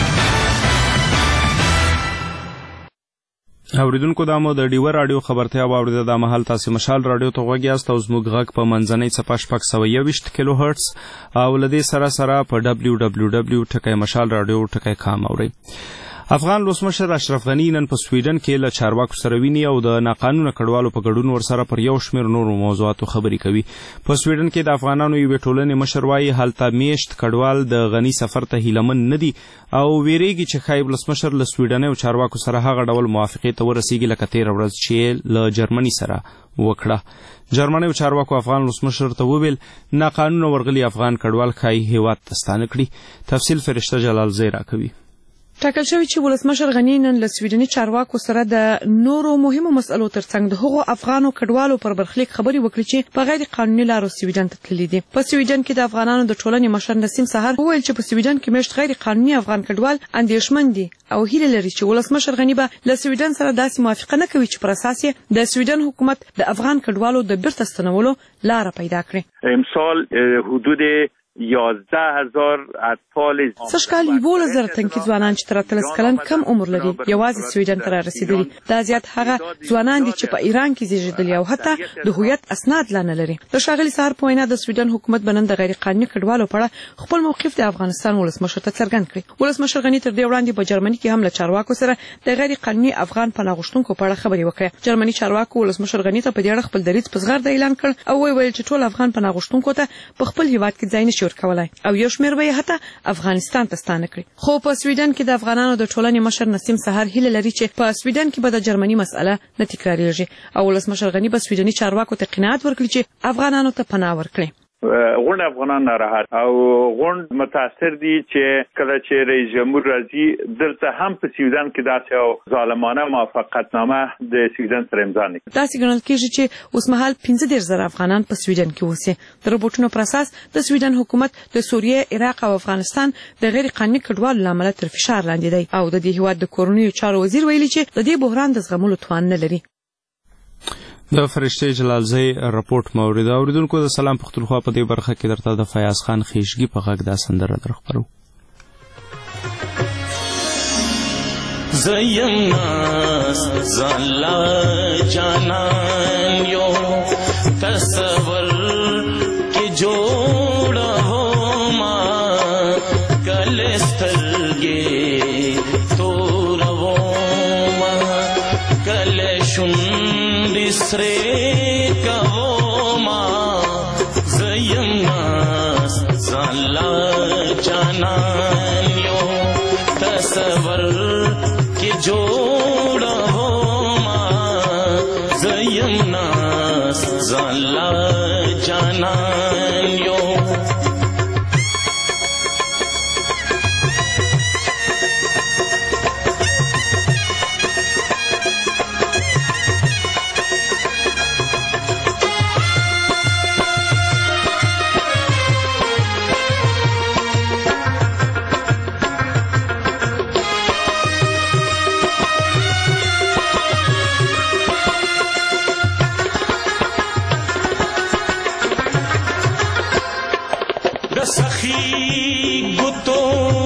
اوریدونکو دا مو د ډیوه راډیو خبرتیا واوریده. دا مهال تاسو مشال راډیو ته غوږ یاست او زموږ غږ په منځنۍ څپه 621 کیلو هرتز او له دې سره په www.mashalradio.com اورئ. افغان ولسمشر اشرف غنی نن په سویډن کې له چارواکو سره ویني او د ناقانونه کډوالو په ګډون ورسره پر یو شمېر نورو موضوعاتو خبرې کوي. په سویډن کې د افغانانو یوې ټولنې مشر وایي هلته میشت کډوال د غنی سفر ته هیلهمن نه دي او ویریږي چې ښایي ولسمشر له سویډنیو چارواکو سره هغه ډول موافقې ته ورسیږي لکه تېره ورځ چې له جرمني سره وکړه. جرمنیو چارواکو افغان ولسمشر ته وویل ناقانونه ورغلي افغان کډوال ښایي هیواد ته ستانه کړي. تفصیل فرشته جلالزی راکوي. ټاکل شوی چې ولسمشر غنی نن له سویډني چارواکو سره د نورو مهمو مسلو ترڅنګ د هغو افغانو کډوالو پر برخلیک خبرې وکړي چې په غیر قانوني لارو سویډن ته تللي دي. په سویډن کې د افغانانو د ټولنې مشر نسیم سحر وویل چې په سویډن کې مشت غیر قانوني افغان کډوال اندېښمن دي او هیله لري چې ولسمشر غنی به له سویډن سره داسې موافقه نه کوي چې پر اساس یې د سویډن حکومت د افغان کډوالو د بیرته ستنولو لار پیدا کړي. امسال حدود 11,000 اطفال سشکال 11,000 تنکي ځوانان چې تر 13 کلن کم عمر لري یوازې سویډن ته رسیدلي. دا زیات هغه ځوانان دي چې په ایران کې زیږیدلي او حتی د هویت اسناد لا نه لري. د ښاغلي سحر په وینا د سویډن حکومت بنن د غیر قانوني کډوالو په اړه خپل موقف د افغانستان ولسمشر ته څرګند کړی. ولسمشر غنی تر دې وړاندې په جرمني کې هم له چارواکو سره د غیر قانوني افغان پناه غوښتونکو په اړه خبرې وکړې. جرمني چارواکو ولسمشر غنی ته په دې اړه خپل دریځ په زغرده اعلان کړ او ویل چې ټول افغان پناه غوښتونکو ته په خپل هیواد کې ځای نشي ورکولای او یو شمېر به حتی افغانستان ته ستانه کړي. خو په سویډن کې د افغانانو د ټولنې مشر نسیم سحر هیله لري چې په سویډن کې به د جرمني مسأله نه تکراریږي او ولسمشر غنی به سویډني چارواکو ته قناعت ورکړي چې افغانانو ته پناه ورکړي. غونډ افغانان ناراحت او غونډ متاثر دي چې کله چې رئیس جمهور راځي دلته هم په سویډن کې داسې او ظالمانه موافقتنامه د سویډن سره امضا نه کړي. داسې ګڼل کېږي چې اوس مهال 15,000 افغانان په سویډن کې اوسي. د رپورټونو پر اساس د سویډن حکومت د سوریه، عراق او افغانستان د غیر قانوني کډوالو لامل تر فشار لاندې دی او د دې هیواد د کورنیو چارو وزیر ویلي چې د دې بحران د زغملو توان نه لري. د فرشته جلالزی رپورټ مورید اوریدونکو د سلام پختونخوا په دې برخه کې درته د فیاض خان خیشګي په غږ دا سندره درخبرو. زیم ناس زالا جانان یو تصور کی جوڑا ہو ماں کلسترگے تور ہو ماں کلشن بسرے کا ہو ماں زیم ناس زالا جانان یو تصور کی جوڑا ہو ماں زیم ناس زالا جانان یو سخی گتو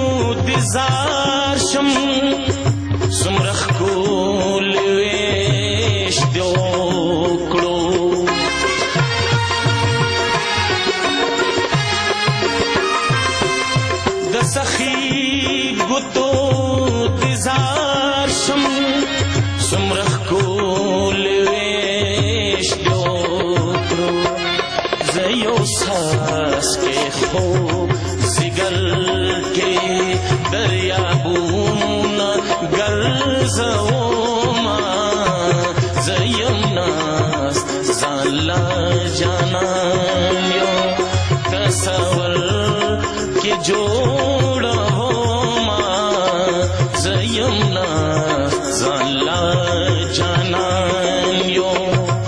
دزار شم سمرخ کول ویش دیو کڑو د سخی گتو دزار شم سمرخ کول ویش دیو کڑو زیو ساس کے خوب زگر کے دریابون گرزو ماں زیم ناس زالا جانان یو تصور کے جوڑا ہو ماں زیم ناس زالا جانان یو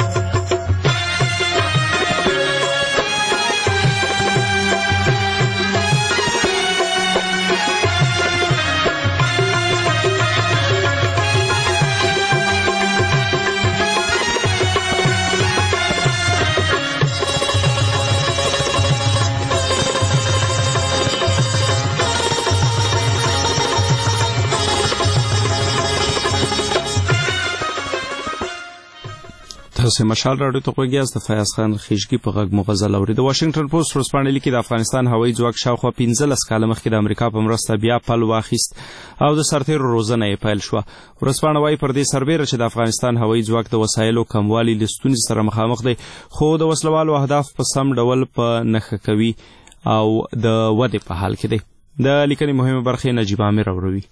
تاسو مشال راډیو ته غوږیاست. د فیاض خان خیشګي په غږ مو غزل اوري. د واشنگټن پوسټ ورځپاڼه لیکي د افغانستان هوایي ځواک شاوخوا 15 کاله مخکې د امریکا په مرسته بیا پل واخیست او د سرتیرو روزنه یې پیل شوه. ورځپاڼه وایي پر دې سربیره چې د افغانستان هوایي ځواک د وسایلو کموالي له ستونزې سره مخامخ دی، خو د وسلوالو اهداف په سم ډول په نښه کوي او د ودې په حال کې دی. د لیکنې مهمه برخې نجیب عامر اوروي.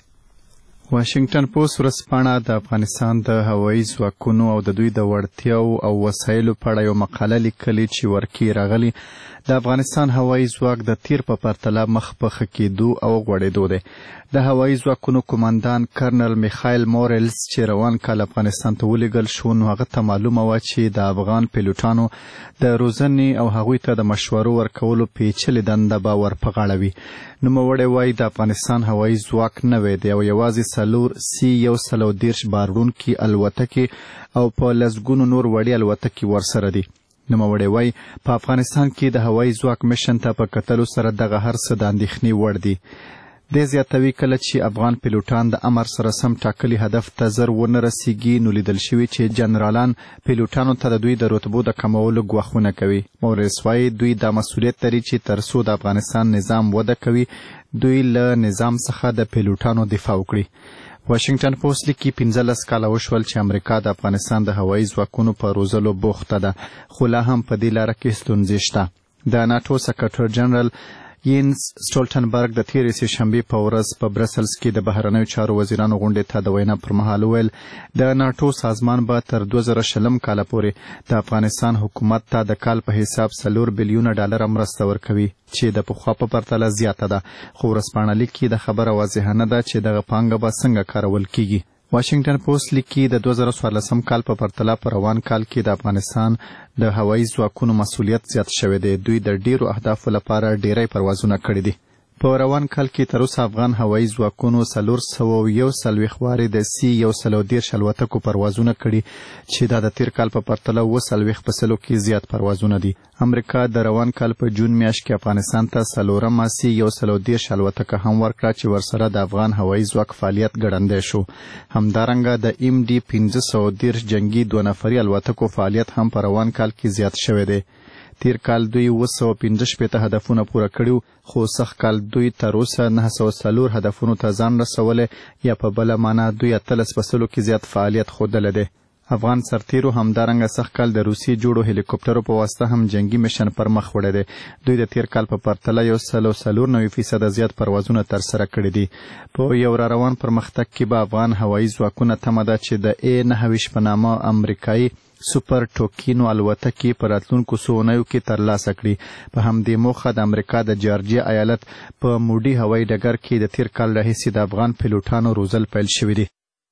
واشنگټن پوسټ ورځپاڼه د افغانستان د هوایي ځواکونو او د دوی د وړتیاو او وسایلو په اړه یو مقاله لیکلې چې ورکې راغلي د افغانستان هوایي ځواک د تیر په پرتله مخ په ښه کېدو او غوړېدو دی. د هوایي ځواکونو قومندان کرنل میخایل مورلز چې روان کال افغانستان ته ولېږل شو، نو هغه ته معلومه وه چې د افغان پیلوټانو د روزنې او هغوی ته د مشورو ورکولو پیچلې دنده به ور په غاړه وي. نوموړی وایي د افغانستان هوایي ځواک نوی دی او یوازې 4 C-130 بار وړونکي الوتکې او په لسګونو نور وړې الوتکې ورسره دي. نوموړی وایي په افغانستان کې د هوایي ځواک مشن ته په کتلو سره دغه هر څه د اندېښنې وړ دي. دې زیاتوي کله چې افغان پیلوټان د امر سره سم ټاکلي هدف ته زر ونه رسیږي، نو لیدل شوي چې جنرالان پیلوټانو ته د دوی د رتبو د کمولو ګواښونه کوي. مورس وایي دوی دا مسؤلیت لري چې تر څو د افغانستان نظام وده کوي، دوی له نظام څخه د پیلوټانو دفاع وکړي. واشنگټن پوسټ لیکي 15 کاله وشول چې امریکا د افغانستان د هوایي ځواکونو په روزلو بوخته ده، خو لا هم په دې لاره کې ستونزې شته. د ناټو سکرټر جنرال یینز سټولټنبرګ د تیرې سې شنبې په ورځ په برسلز کې د بهرنیو چارو وزیرانو غونډې ته د وینا پر مهال وویل د ناټو سازمان به تر 2020 کال پورې د افغانستان حکومت ته د کال په حساب $4 بلیون مرسته ورکوي چې د پخوا په پرتله زیاته ده، خو ورځپاڼه لیکي د خبره واضحه نه ده چې دغه پانګه به څنګه کارول کیږي. واشنگټن پوسټ لیکي د 2014 کال په پرتله په روان کال کې د افغانستان د هوایي ځواکونو مسؤلیت زیات شوی دی. دوی د ډیرو اهدافو لپاره ډیری پروازونه کړي دي. په روان کال کې تر اوسه افغان هوایي ځواکونو 441 وارې د C-130 الوتکو پروازونه کړي چې دا د تیر کال په پرتله 40% کې زیات پروازونه دي. امریکا د روان کال په جون میاشت کې افغانستان ته 4 C-130 الوتکه هم ورکړه چې ورسره د افغان هوایي ځواک فعالیت ګړندی شو. همدارنګه د MD-510 جنگي 2 نفري الوتکو فعالیت هم په روان کال کې زیات شوی دی. تیر کال دوی 215 هدفونه پوره کړیو، خو سخت کال دوی تر اوسه 904 هدفونو ته ځان رسولی، یا په بله معنا دوی 13% کې زیات فعالیت ښودلی دی. افغان سرتیرو همدارنګه سخت کال د روسي جوړو هلیکوپټرو په واسطه هم جنگي میشن پر مخ وړی دی. دوی د تیر کال په پرتله 194% زیات پروازونه ترسره کړي دي. په یو را روان پرمختګ کې به افغان هوایي ځواکونه تمه ده چې د A-9 په نامه امریکایي سوپر ټوکینو الوتکې په راتلونکو څو اونیو کې ترلاسه کړي. په همدې موخه د امریکا د جارجیا ایالت په موډي هوایي ډګر کې د تیر کال راهیسې د افغان پیلوټانو روزل پیل شوي دي.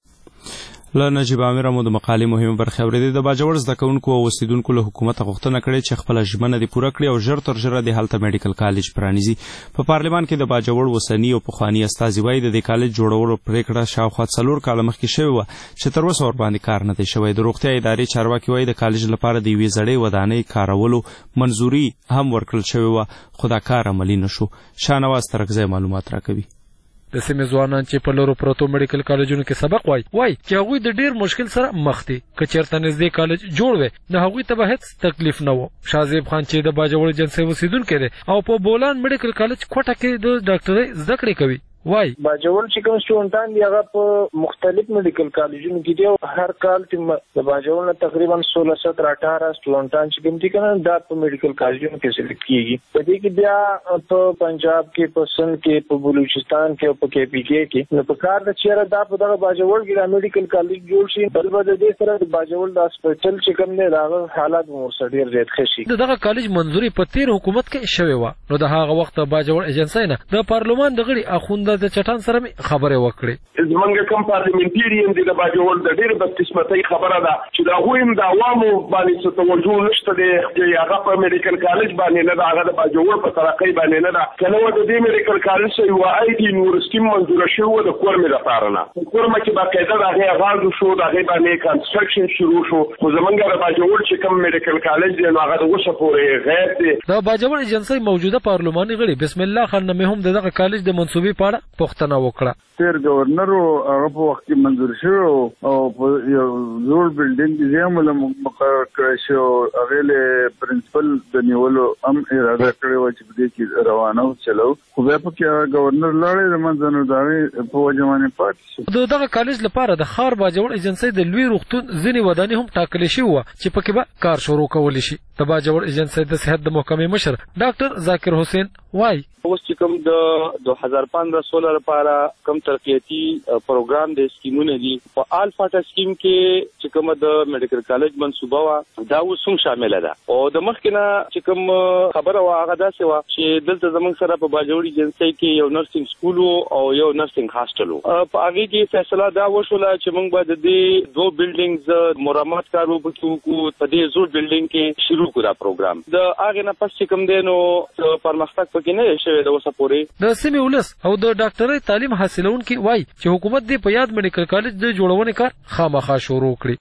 له نجیب امیر مو د مقالې مهمه برخه اورېدې. د باجوړ زده کوونکو او اوسیدونکو له حکومت غوښتنه کړې چې خپله ژمنه دې پوره کړي او ژر تر ژره د هلته میډیکل کالج پرانیزي. په پارلمان کې د باجوړ اوسني او پخواني استازي وایي د دې کالج جوړولو پرېکړه شاوخوا 4 کاله مخکې شوې وه چې تر اوسه ورباندې کار نه دی شوی. د روغتیا ادارې چارواکي وایي د کالج لپاره د یوې زړې ودانۍ کارولو منظوري هم ورکړل شوې وه، خو دا کار عملي نه شو. شاهنواز ترکزی معلومات راکوي. د سیمې ځوانان چې په لرو پرتو میډیکل کالجونو کې سبق وایي چې هغوی د ډیر مشکل سره مخ دي. که چېرته نږدې کالج جوړ وي نو هغوی ته به هېڅ تکلیف نه و. شازیب خان چې د باجوړ ایجنسۍ اوسیدونکی دی او په بولان میډیکل کالج کوټه کې د ډاکټرۍ زده کړې کوي، وای باجوړ چې کوم سټوډنټان دی هغه په مختلف میډیکل کالجونو کې دي او هر کال د باجوړ نه تقریبا 16-18 سټوډنټان چې کوم دي کنه دا په میډیکل کالجونو کې سلیکټ کیږي. په دې کې بیا په پنجاب کې، په سند کې، په بلوچستان کې او په KPK کې نو په کار د چیرې دا په دغه باجوړ کې د میډیکل کالج جوړ شي. بل به د دې سره د باجوړ د هسپتال چې کوم دی هغه حالات ورسره ډیر زیات خشي. دغه کالج منځوري په تیر حکومت کې شوی و. نو د هغه وخت باجوړ ایجنسۍ نه د پارلمان د غړي اخوند د چټان سره خبرې وکړې. زمونږ کوم پارلیمنټیرین دی د باجوړ د ډېر بدقسمتۍ خبره ده چې دا هغوی هم د عوامو باندې څه توجه نشته دی چې هغه په میډیکل کالج باندې نه ده، هغه د باجوړ په ترقۍ باندې نه ده. که نه وه د دې میډیکل کالج څه یوه IT یونیورسټي منظوره شوې وه د کورمې لپاره نه. په کورمه کې باقاعده د هغې آغاز شو، د هغې باندې کنسټرکشن شروع شو. خو زمونږ د باجوړ چې کوم میډیکل کالج دی نو هغه د اوسه پورې غیر دی. د باجوړ ایجنسۍ موجوده پارلماني غړي بسم الله خان نه هم دغه کالج د منصوبې په اړه پوښتنه وکړه. تیر گورنر هغه په وخت کې منظور شو او په یو زوړ بلډینګ کې زموږ مقرر کړی شو. هغه له پرنسپل د نیولو هم اراده کړې و چې په دې کې روانه چلو، خو بیا پکې گورنر لاړې د منځنو داري په وجه باندې پاتې شو. دغه کالج لپاره د ښار باجوړ ایجنسۍ د لوی روغتون ځینې ودانۍ هم ټاکلې شوې وه چې پکې به کار شروع کولی شي. د باجوړ ایجنسۍ د صحت د محکمې مشر ډاکټر ذاکر حسین وایي اوس چې کوم د 2015-16 لپاره کوم ترقیاتي پروګرام د سکیمونه دي په الفاټا سکیم کې چې کوم د میډیکل کالج منصوبه وا دا اوس هم شامل ده. او د مخکنه چې کوم خبره وا هغه داسې وا چې دلته زمونږ سره په باجوړ ایجنسۍ کې یو نرسنګ سکول او یو نرسنګ هاسټل په هغه کې فیصله دا وشوله چې موږ به د دې دوه بلډینګز مرمت کار وکړو. په دې زوړ بلډینګ کې شروع کړو دا پروګرام. د هغه نه پس چې کوم دی نو پرمختګ پکې نه شوی د اوسه پورې. د سیمې ولس او د ډاکټرۍ تعلیم حاصلونکي وایي چې حکومت دې په یاد میډیکل کالج د جوړونې کار خامخا شروع کړي.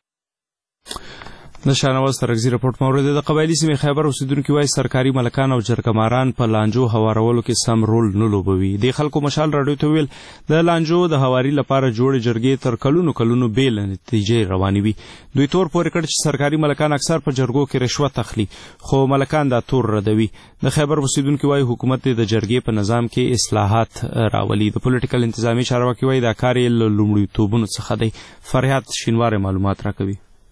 د شاهنواز ترکزي رپورټ مورد د قبایلي سیمې خیبر اوسیدونکي وایي سرکاري ملکان او جرګماران په لانجو هوارولو کې سم رول نه لوبوي. د خلکو مشال راډیو ته ویل د لانجو د هواري لپاره جوړې جرګې تر کلونو بیل نتیجې روانې وي. دوی تور پورې کړ چې سرکاري ملکان اکثر په جرګو کې رشوت اخلي، خو ملکان دا تور ردوي. د خیبر اوسیدونکي وایي حکومت د جرګې په نظام کې اصلاحات راولي. د پولیټیکل انتظامی چارواکي وایي دا کار یې له لومړیتوبونو څخه دی. فریاد شینوار معلومات راکوي.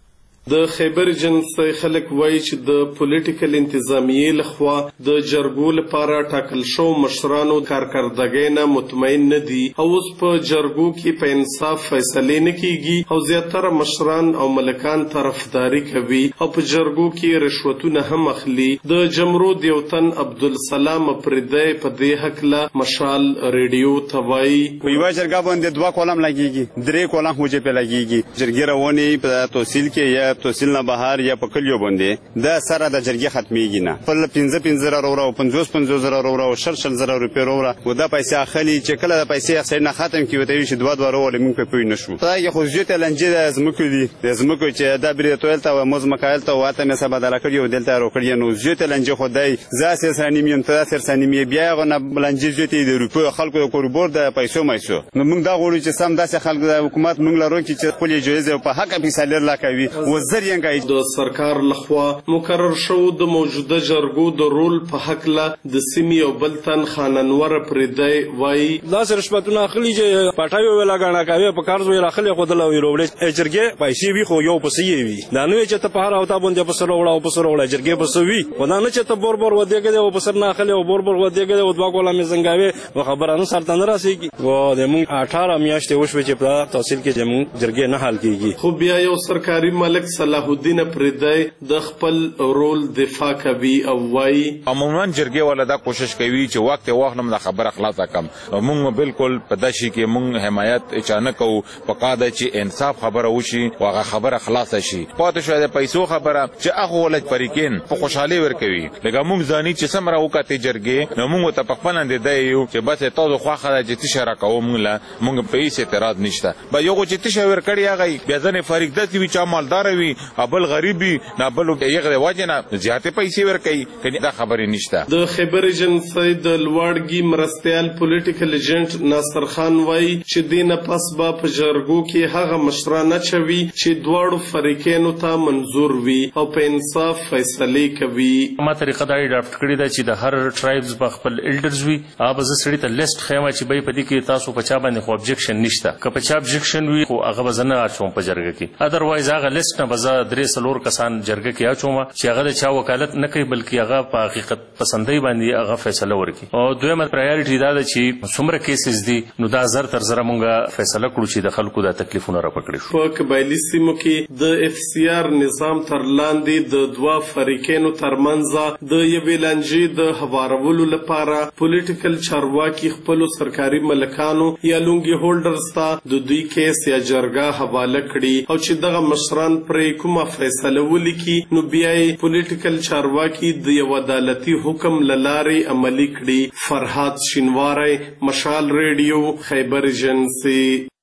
د خیبر جنسي خلک وایي چې د پولیټیکل انتظامیې لخوا د جرګو لپاره ټاکل شو مشرانو کارکردګۍ نه مطمئن نه دي او اوس په جرګو کې په انصاف فیصلې نه کیږي او زیاتره مشران او ملکان طرفداري کوي او په جرګو کې رشوتونه هم اخلي. د جمرود یو تن عبدالسلام پردی په دې هکله مشال ریډیو ته وایي په یوه جرګه باندې 2 کولم لګیږي 3 کولم خوجې په لګیږي جرګې روانې په توصیل کې یا توصیل نه بهر یا په کلیو باندې د سره د جرګې ختمېږي نه په 15 زره وروره او 50 زره وروره او 60 زره روپۍ وروره و دا پیسې اخلي چې کله د پیسې اخیستنه ختم کیږي ته چې 2 وروره موږ په پوی نشو دا یو خوځیته لنجې د زمکو دي د زمکو چې دا بری تویل ته موز مکایل ته واته مې سبا بدل کړی او دلته روکړی نو زیته لنجې خدای زاسه سانیمیم ته سر سانیمې بیا غنه لنجې زیته د روپو خلکو د کوربور د پیسو مایسو نو موږ دا غوړو چې سم داسې خلک د حکومت موږ لرو چې خپل جایزه په حق فیصله لکوي وزیر یې د سرکار لخوا مقرر شو د موجوده جرګو د رول په حق لا د سیمې او بلتن خاننور پردی وای لاس رشوتونه اخلي چې پټایو ویلا غاڼه کوي په کارز ویلا اخلي خو دلته وروړي جرګې پیسې وی خو یو پسې وی دا نو چې ته په هر اوتا باندې په سره وړاو په سره وړا جرګې پسې وی خدا نه چې ته بور ودیګه او په سر نه اخلي او بور ودیګه او 2 کولا مې زنګاوي خبره نه سره نه راسيږي و د مون 18 میاشتې وشوي چې په تحصیل کې زمون جرګې نه حل کیږي خو بیا یو سرکاري ملک صلاح الدین پردی د خپل رول دفاع کوي او وای عموما جرګې ولا دا کوشش کوي چې وخت واخلم د خبره خلاصه کم موږ بالکل په دشي کې موږ حمایت اچانک او پقاده چې انصاف خبره وشي واغه خبره خلاصه شي پاتې شو د پیسو خبره چې هغه ولج پریکین په خوشحالي ورکوي لکه موږ ځاني چې سمره وکړي جرګې نو موږ ته پخپنه دی یو چې بس تاسو خواخه چې تشاره کوم موږ په هیڅ اعتراض نشته به یو چې تشاره ورکړي هغه بیا ځنه فارغ دتی وی چا مالدار وي ابل غریبي نه بل یغه واجنه زیاته پیسې ورکړي کني دا خبرې نشته. د خیبر جنسي د لوړګي مرستيال پولیټیکل ایجنټ ناصر خان وای چې دینه پس با په جرګو کې هغه مشرانه چوي چې دواړو فریقینو ته منزور وي او په انصاف فیصله کوي. ما طریقه دا ډرافټ کړی دا چې د هر ټرایبز په خپل الډرز وي اوبه ز سړی ته لیست خیمه چې به په دې کې تاسو په چا باندې خو ابجیکشن نشته که په چا ابجیکشن وي خو هغه بزنه اچوم په جرګه کې ادروایز هغه لیست نه بزا درې سلور کسان جرګه کې اچوم چې هغه د چا وکالت نه کوي بلکې هغه په حقیقت پسندۍ باندې هغه فیصله ورکړي او دویمه پرایورټي دا ده چې څومره کیسز دي نو دا زر تر زره مونږه فیصله کړو چې د خلکو د تکلیفونو راپکړي شو. په قبایلي سیمو کې د اف سی آر نظام تر لاندې د دوه فریقینو ترمنځ د یوې لانجې د هوارولو لپاره پولیټیکل چارواکي خپل سرکاري ملکانو یا لونګي هولډرز ته د دوی کیس یا جرګه حواله کړي او چې دغه مشران پرې کومه فیصله ولیکي نو بیا یې پولیټیکل چارواکي د یو عدالتي حکم للارې عملي کړي. فرهاد شینواری مشال ریډیو خیبر جنسي.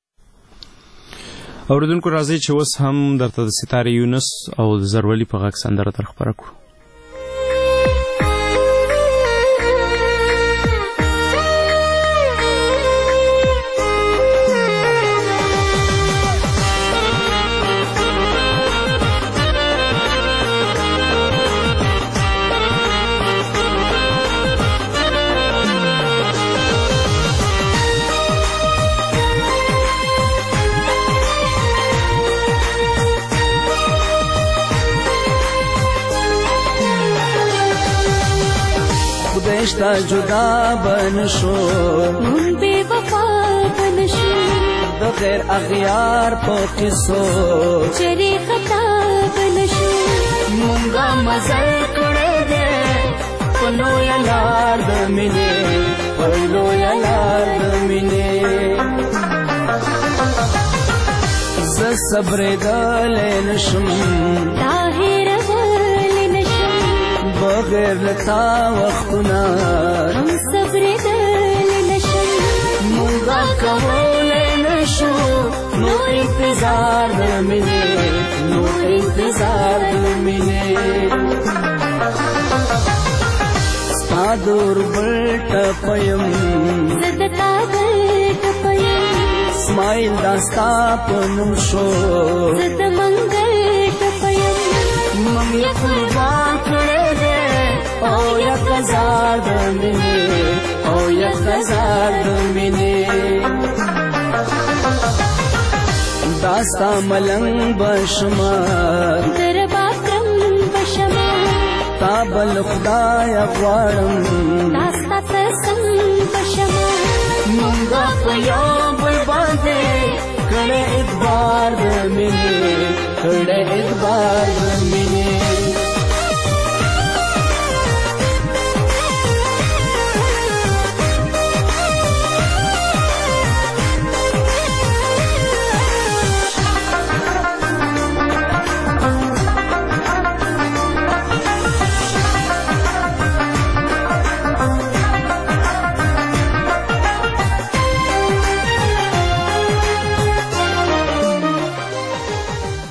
اوریدونکو راځي چې اوس هم درته د ستاره یونس او د زرولی په غږ سندره تر خبره کړو. خدایشتا جدا بنشو مون بے وفا بنشو د غیر اغیار په قصو چری خطا بنشو مونږه مزل کړه دې پلو یلار د مینې پلو یلار د مینې ز صبر دل نشم طاهر بغیر لتا وختنا هم صبر دل نشم مونږه کولای نشو نو انتظار د مینې نو انتظار د مینې ستا دور بلټ پیم زدتا بلټ پیم سمایل داستا پنم شو زد منګل پیم مم یا قربان کړه او یا خزار د مینې او یا خزار د مینې دا داستا ملنګ بشما درباکرم بشما تابل خدای غواړم داستا تسم بشما مونږه په یو بل باندې کړه اعتبار د مینې کړه اعتبار د